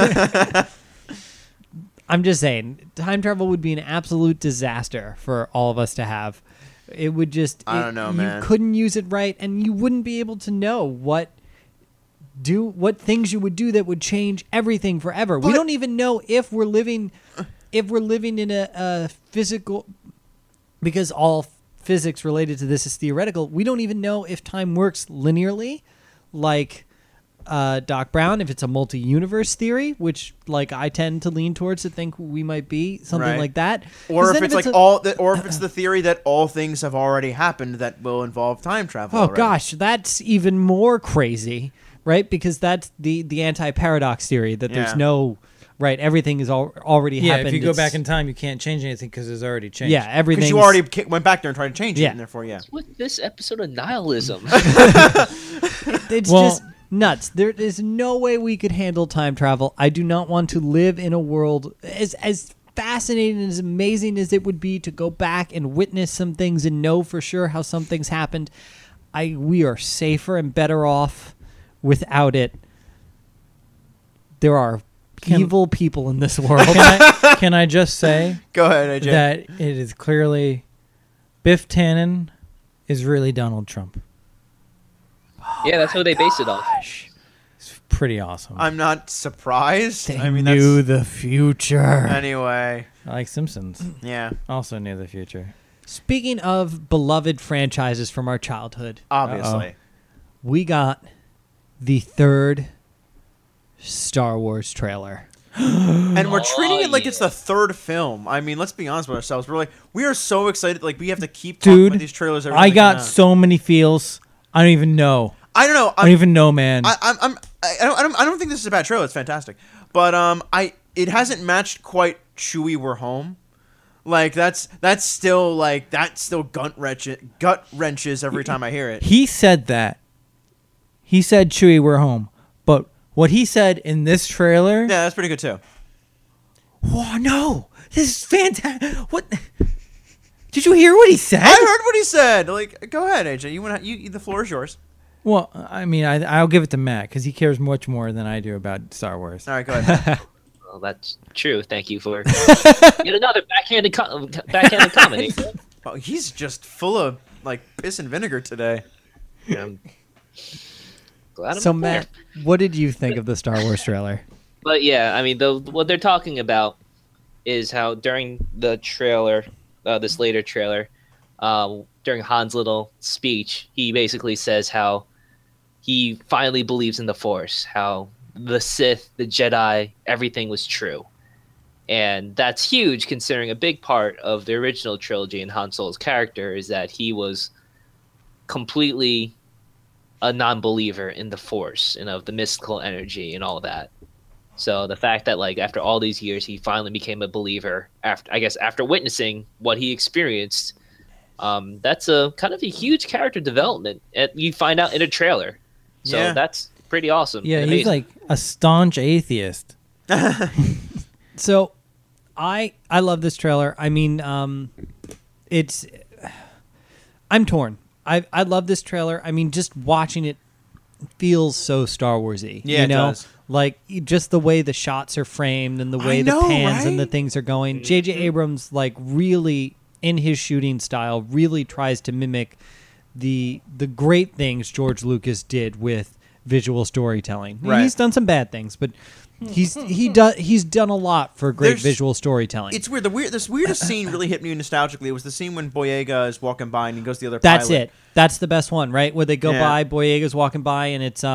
I'm just saying, time travel would be an absolute disaster for all of us to have. It would just... I don't know, man. You couldn't use it right, and you wouldn't be able to know what things you would do that would change everything forever. We But- don't even know if we're living in a physical... Because all physics related to this is theoretical. We don't even know if time works linearly, like... Doc Brown, if it's a multi-universe theory, which like I tend to lean towards to think we might be something Right. like that, Or 'Cause if then it's like or if it's the theory that all things have already happened that will involve time travel. oh already. gosh, that's even more crazy, right? Because that's the anti-paradox theory that there's Yeah. no right, everything is already Yeah, happened. if you go It's- back in time, you can't change anything because it's already changed. yeah, everything Because you already went back there and tried to change it, Yeah. and therefore, yeah. With this episode of nihilism, it's Well- just nuts. There is no way we could handle time travel. I do not want to live in a world as fascinating and as amazing as it would be to go back and witness some things and know for sure how some things happened. We are safer and better off without it. There are evil people in this world. Can I just say Go ahead, AJ. that it is clearly Biff Tannen is really Donald Trump. yeah, that's what they based it on. It's pretty awesome. I'm not surprised. They I mean, knew that's the future. anyway. I like Simpsons. Yeah, Also near the future. Speaking of beloved franchises from our childhood, obviously. we got the third Star Wars trailer. And we're treating it like yeah. it's the third film. I mean, let's be honest with ourselves. We are so excited. Like we have to keep talking Dude, about these trailers. every I time they got come out. so many feels. I don't even know. I don't know. I don't even know, man. I don't think this is a bad trailer. It's fantastic, but it hasn't matched quite Chewie We're Home. Like that's still gut wrenches every time I hear it. He said that. He said, Chewie, we're home. But what he said in this trailer... Yeah, that's pretty good too. Oh, no. This is fantastic. What? Did you hear what he said? I heard what he said. Like, go ahead, AJ. The floor is yours. Well, I mean, I'll give it to Matt because he cares much more than I do about Star Wars. All right, go ahead. Well, that's true. Thank you for yet another backhanded comment. Oh, he's just full of like piss and vinegar today. I'm glad I'm So up there. Matt, what did you think of the Star Wars trailer? But yeah, I mean, what they're talking about is how during the trailer, this later trailer, during Han's little speech, he basically says how he finally believes in the Force, how the Sith, the Jedi, everything was true. And that's huge considering a big part of the original trilogy and Han Solo's character is that he was completely a non-believer in the Force and of the mystical energy and all that. So the fact that like after all these years he finally became a believer after witnessing what he experienced, that's a kind of a huge character development. And you find out in a trailer. So Yeah. that's pretty awesome. Yeah, and he's amazing. like a staunch atheist. So, I love this trailer. I mean, I'm torn. I love this trailer. I mean, just watching it feels so Star Warsy. Yeah, you it know? does. Like just the way the shots are framed and the way I the know, pans and the right? things are going. J.J. Abrams like really in his shooting style really tries to mimic the great things George Lucas did with visual storytelling. Right. He's done some bad things, but he's done a lot for great There's- visual storytelling. It's weird. This weirdest scene really hit me nostalgically. It was the scene when Boyega is walking by and he goes to the other That's pilot. it. That's the best one, right? Where they go Yeah. by, Boyega's walking by, and it's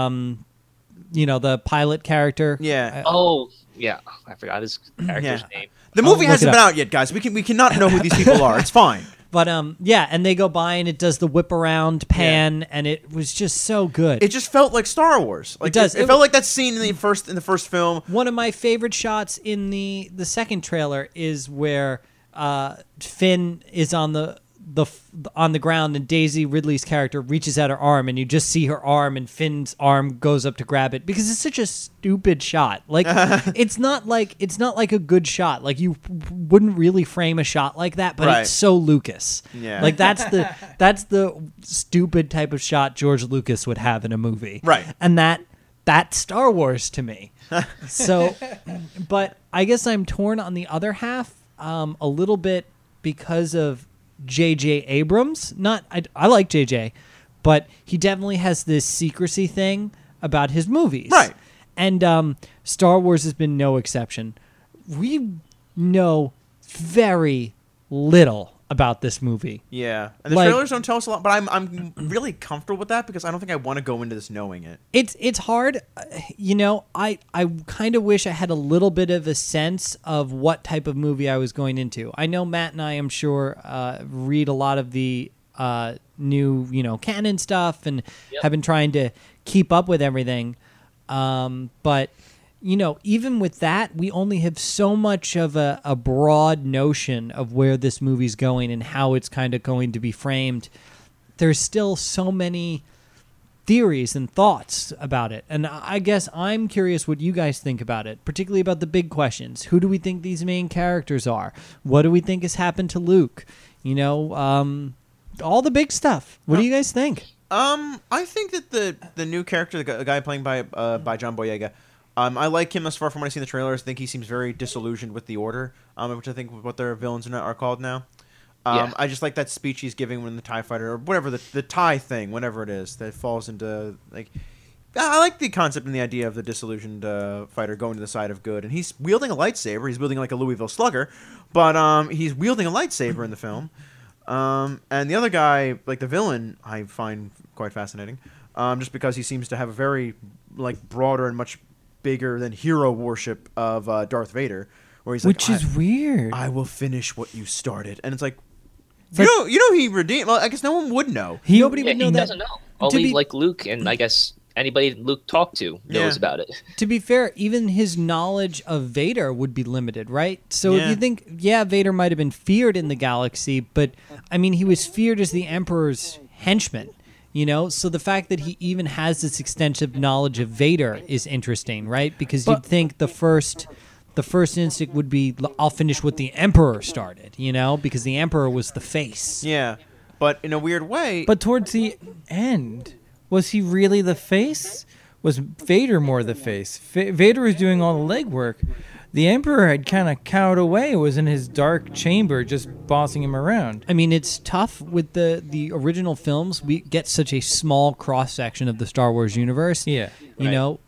the pilot character. Yeah. Oh, yeah. I forgot his character's Yeah. name. The movie look hasn't it been up. out yet, guys. We cannot know who these people are. It's fine. But yeah, and they go by, and it does the whip around pan, and it was just so good. It just felt like Star Wars. Like, It does. It felt like that scene in the first film. One of my favorite shots in the second trailer is where Finn is on the ground and Daisy Ridley's character reaches out her arm and you just see her arm and Finn's arm goes up to grab it because it's such a stupid shot. Like it's not like a good shot. Like you wouldn't really frame a shot like that, but Right. it's so Lucas. Yeah. Like that's the stupid type of shot George Lucas would have in a movie. Right. And that's Star Wars to me. So, but I guess I'm torn on the other half a little bit because of J.J. Abrams. I like J.J., but he definitely has this secrecy thing about his movies. Right. And Star Wars has been no exception. We know very little about this movie. Yeah, and the Like- trailers don't tell us a lot, but I'm really comfortable with that because I don't think I want to go into this knowing it. It's hard, I kind of wish I had a little bit of a sense of what type of movie I was going into. I know Matt and I, I'm sure, read a lot of the new canon stuff and have been trying to keep up with everything. But even with that, we only have so much of a broad notion of where this movie's going and how it's kind of going to be framed. There's still so many theories and thoughts about it. And I guess I'm curious what you guys think about it, particularly about the big questions. Who do we think these main characters are? What do we think has happened to Luke? All the big stuff. What do you guys think? I think that the new character, the guy playing by John Boyega, I like him thus far from what I see in the trailers. I think he seems very disillusioned with the Order, which I think what their villains are called now. Yeah. I just like that speech he's giving when the TIE fighter, or whatever, the TIE thing, whatever it is, that falls into, like... I like the concept and the idea of the disillusioned fighter going to the side of good. And he's wielding a lightsaber. He's wielding like a Louisville Slugger, but he's wielding a lightsaber in the film. And the other guy, like the villain, I find quite fascinating, just because he seems to have a very broader and much bigger than hero worship of Darth Vader, where he's Which like, is weird. I will finish what you started, and it's like, you know, he redeemed. Well, I guess no one would know. Nobody Yeah, would know he that. doesn't know. Only be- like Luke and I guess anybody Luke talked to knows Yeah. about it. To be fair, even his knowledge of Vader would be limited, right? So if Yeah. you think, Vader might have been feared in the galaxy, but I mean, he was feared as the Emperor's henchman, you know? So the fact that he even has this extensive knowledge of Vader is interesting, right? Because you'd think the first instinct would be, I'll finish what the Emperor started, you know? Because the Emperor was the face. Yeah, but in a weird way. But towards the end, was he really the face? Was Vader more the face? Vader was doing all the legwork. The Emperor had kind of cowed away, was in his dark chamber just bossing him around. I mean, it's tough with the original films. We get such a small cross section of the Star Wars universe. Yeah. You know,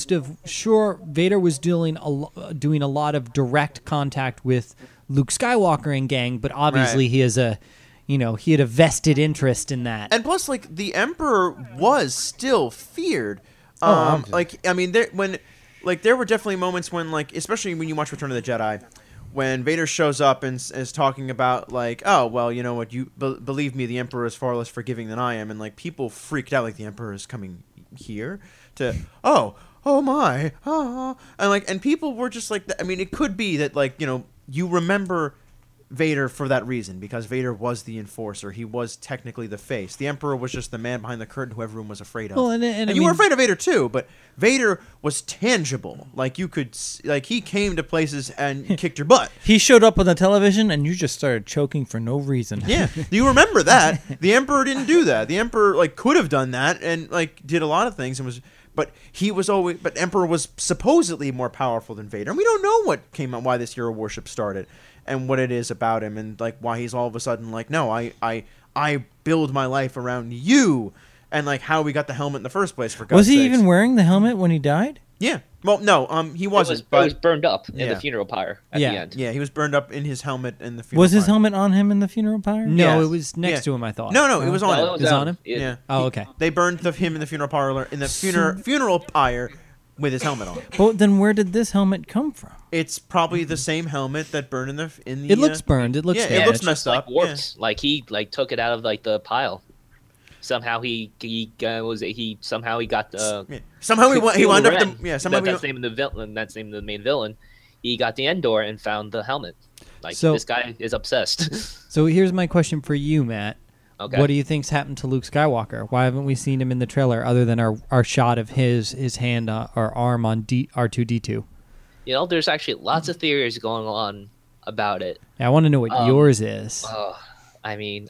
Vader was doing a lot of direct contact with Luke Skywalker and gang, but obviously Right. he had a vested interest in that. And plus, like, the Emperor was still feared. obviously. There were definitely moments when, like, especially when you watch Return of the Jedi, when Vader shows up and is talking about, like, oh, well, you know what, believe me, the Emperor is far less forgiving than I am, and, like, people freaked out, like, the Emperor is coming here to, oh my, and people were just like, I mean, it could be that, like, you know, you remember Vader for that reason, because Vader was the enforcer. He was technically the face. The Emperor was just the man behind the curtain who everyone was afraid of. Well, and I you were mean- afraid of Vader too, but Vader was tangible. Like, you could, like, he came to places and kicked your butt. He showed up on the television, and you just started choking for no reason. Yeah, you remember that. The Emperor didn't do that. The Emperor, like, could have done that and, like, did a lot of things and was... But Emperor was supposedly more powerful than Vader. And we don't know what came out, why this hero worship started and what it is about him and, like, why he's all of a sudden like, no, I build my life around you, and, like, how we got the helmet in the first place, for God's Was he sakes. even wearing the helmet when he died? Yeah. Well, no, he wasn't. It was but burned up in Yeah. the funeral pyre at Yeah. the end. yeah, he was burned up in his helmet in the funeral Was his pyre. helmet on him in the funeral pyre? No, Yeah. it was next Yeah. to him, I thought. No, it was on No, him. it Is on him? Yeah. Oh, okay. They burned him in the funeral parlor in the funeral pyre with his helmet on. But then where did this helmet come from? It's probably the same helmet that burned in the. It looks burned. It looks yeah, it damaged. looks it's messed just, up. Like, warped. Like, he took it out of, like, the pile. Somehow he got Yeah. Somehow he wound up. Somehow that's the name of the villain. That's the name of the main villain. He got the Endor and found the helmet. Like, So- this guy is obsessed. So here's my question for you, Matt. Okay. What do you think's happened to Luke Skywalker? Why haven't we seen him in the trailer other than our shot of his hand or arm on R2D2? You know, there's actually lots of theories going on about it. I want to know what yours is. I mean,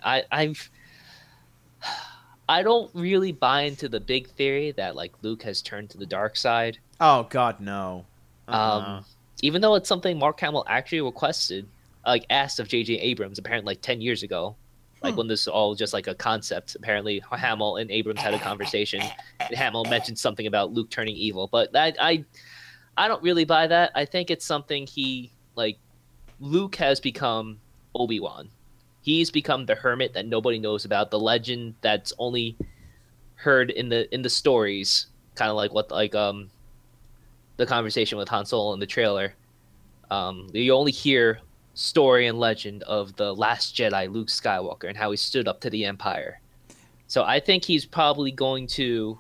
I don't really buy into the big theory that, like, Luke has turned to the dark side. Oh God, no. Even though it's something Mark Hamill actually requested, like, asked of J.J. Abrams apparently like 10 years ago, like when this was all just like a concept. Apparently Hamill and Abrams had a conversation, and Hamill mentioned something about Luke turning evil. But I don't really buy that. I think it's something Luke has become Obi-Wan. He's become the hermit that nobody knows about, the legend that's only heard in the stories, kind of like the conversation with Han Solo in the trailer. You only hear story and legend of the last Jedi, Luke Skywalker, and how he stood up to the Empire. So I think he's probably going to.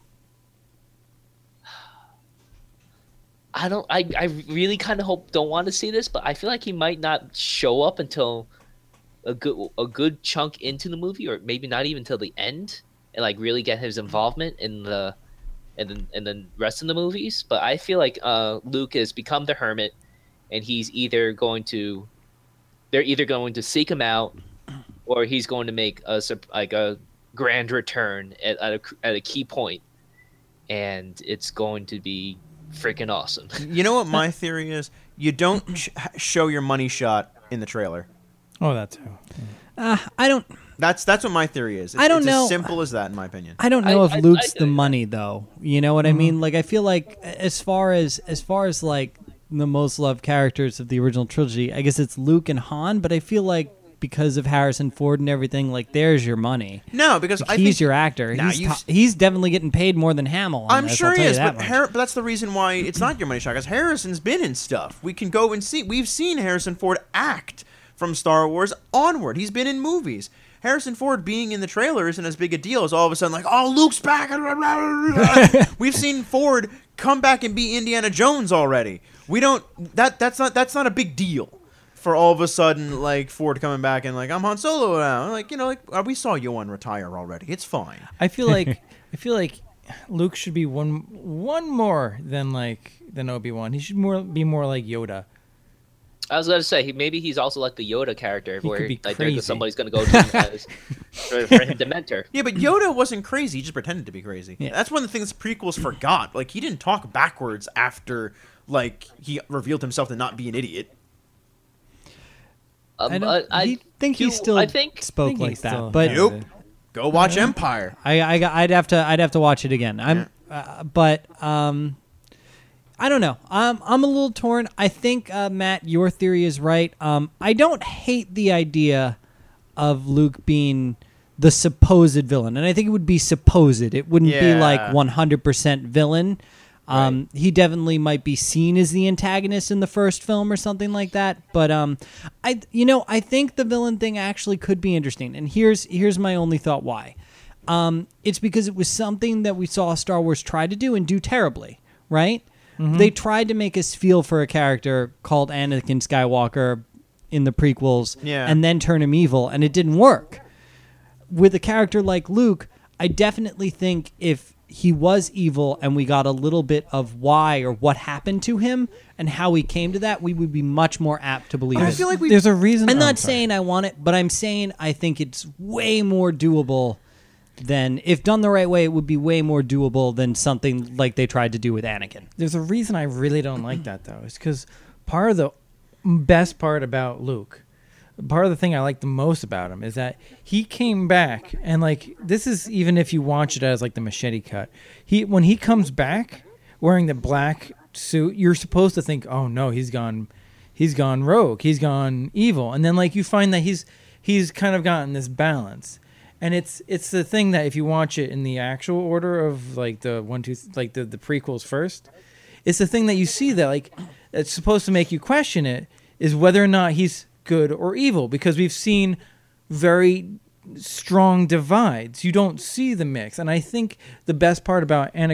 I really kind of don't want to see this, but I feel like he might not show up until a good chunk into the movie, or maybe not even till the end, and like really get his involvement in the rest of the movies. But I feel like Luke has become the hermit, and they're either going to seek him out, or he's going to make a grand return at a key point, and it's going to be freaking awesome. You know what my theory is? You don't show your money shot in the trailer. Oh, that's who. I don't That's what my theory is. I don't it's know. as simple as that, in my opinion. know if I- Luke's I- the money though. You know what I mean? Like I feel like as far as like the most loved characters of the original trilogy, I guess it's Luke and Han, but I feel like because of Harrison Ford and everything, like there's your money. No, because I He's think your actor. Nah, He's definitely getting paid more than Hamill. On I'm this, sure I'll he tell you is, that but, much. but that's the reason why it's not your money shot. Because Harrison's been in stuff. We can go and see. We've seen Harrison Ford act from Star Wars onward. He's been in movies. Harrison Ford being in the trailer isn't as big a deal as all of a sudden like, oh, Luke's back. We've seen Ford come back and be Indiana Jones already. We don't. That's not a big deal. For all of a sudden, like Ford coming back and like I'm Han Solo now, like we saw Yohan retire already. It's fine. I feel like Luke should be one more than Obi-Wan. He should be more like Yoda. I was gonna say maybe he's also like the Yoda character, He where could be like crazy. somebody's gonna go to him as, for him to mentor. Yeah, but Yoda wasn't crazy. He just pretended to be crazy. Yeah. That's one of the things prequels forgot. Like he didn't talk backwards after like he revealed himself to not be an idiot. I think he still I think spoke he like still that, but has Nope. it. Go watch Empire. I'd have to watch it again. But I don't know. I'm a little torn. I think Matt, your theory is right. I don't hate the idea of Luke being the supposed villain, and I think it would be supposed. It wouldn't be like Yeah. 100% villain. Right. He definitely might be seen as the antagonist in the first film or something like that. But I think the villain thing actually could be interesting. And here's my only thought why. It's because it was something that we saw Star Wars try to do and do terribly, right? Mm-hmm. They tried to make us feel for a character called Anakin Skywalker in the prequels, Yeah. and then turn him evil, and it didn't work. With a character like Luke, I definitely think if he was evil and we got a little bit of why or what happened to him and how he came to that, we would be much more apt to believe I it. feel like There's a reason. I'm oh, not sorry. saying I want it, but I'm saying I think it's way more doable than, if done the right way, it would be way more doable than something like they tried to do with Anakin. There's a reason I really don't like that though. It's because part of the best part about Luke, part of the thing I like the most about him is that he came back, and like this is even if you watch it as like the machete cut. When he comes back wearing the black suit, you're supposed to think, oh no, he's gone rogue, he's gone evil, and then like you find that he's kind of gotten this balance. And it's the thing that if you watch it in the actual order of like the the prequels first, it's the thing that you see that like it's supposed to make you question it is whether or not he's good or evil, because we've seen very strong divides. You don't see the mix. And I think the best part about Luke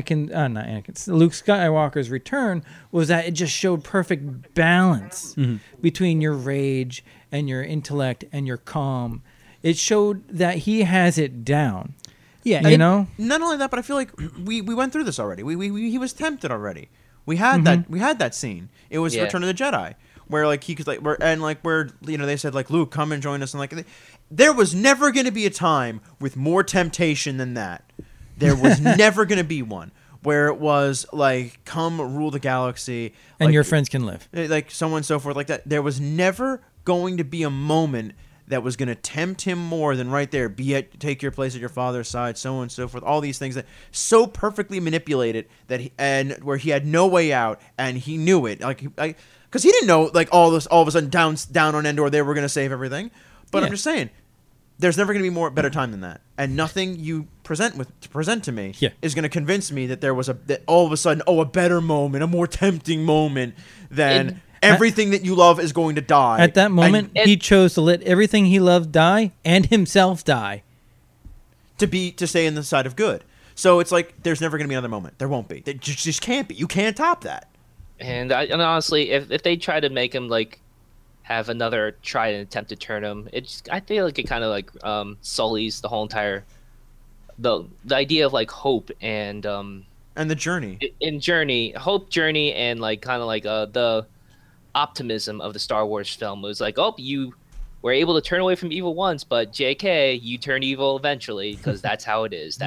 Skywalker's return was that it just showed perfect balance between your rage and your intellect and your calm. It showed that he has it down. Yeah, You know? Not only that, but I feel like we went through this already. He was tempted already. We had that scene. It was Yeah. Return of the Jedi, where like he could where they said like Luke, come and join us, and like there was never going to be a time with more temptation than that. There was never going to be one where it was like come rule the galaxy And like, your friends can live. like so on and so forth like that. There was never going to be a moment that was going to tempt him more than right there. Take your place at your father's side, so on and so forth. All these things that so perfectly manipulated and where he had no way out, and he knew it. Because he didn't know like all of a sudden down on Endor they were going to save everything. But I'm just saying, there's never going to be better time than that, and nothing you present to me is going to convince me that there was that all of a sudden a better moment, a more tempting moment than. Everything that you love is going to die. At that moment, And- he chose to let everything he loved die and himself die. to stay in the side of good. So it's like there's never going to be another moment. There won't be. There just can't be. You can't top that. And honestly, if they try to make him like have another try and attempt to turn him, I feel like it kind of like sullies the whole entire the idea of like hope and And the journey. hope journey and like kind of like the optimism of the Star Wars film. It was like, oh, you were able to turn away from evil once, but JK, you turn evil eventually because that's how it is.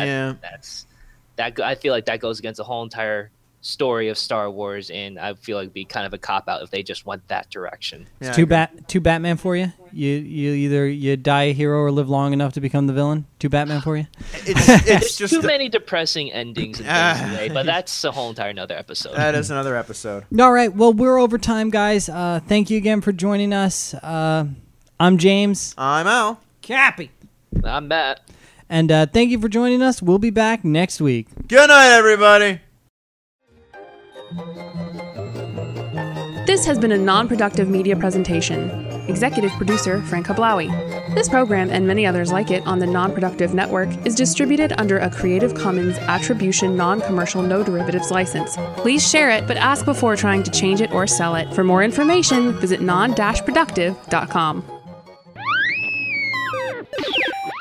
I feel like that goes against the whole entire story of Star Wars, and I feel like it'd be kind of a cop out if they just went that direction. Yeah, Two I agree. two Batman for you. You either you die a hero or live long enough to become the villain. Two Batman for you. It's just Too many depressing endings and things today, but that's a whole entire another episode. that is another episode. All right. Well, we're over time, guys. Thank you again for joining us. I'm James, I'm Al. Cappy. I'm Matt. and thank you for joining us. We'll be back next week. Good night, everybody. This has been a non-productive media presentation. Executive producer Frank Hablawi. This program and many others like it on the Non-Productive Network is distributed under a Creative Commons Attribution Non-Commercial No Derivatives license. Please share it, but ask before trying to change it or sell it. For more information, visit non-productive.com.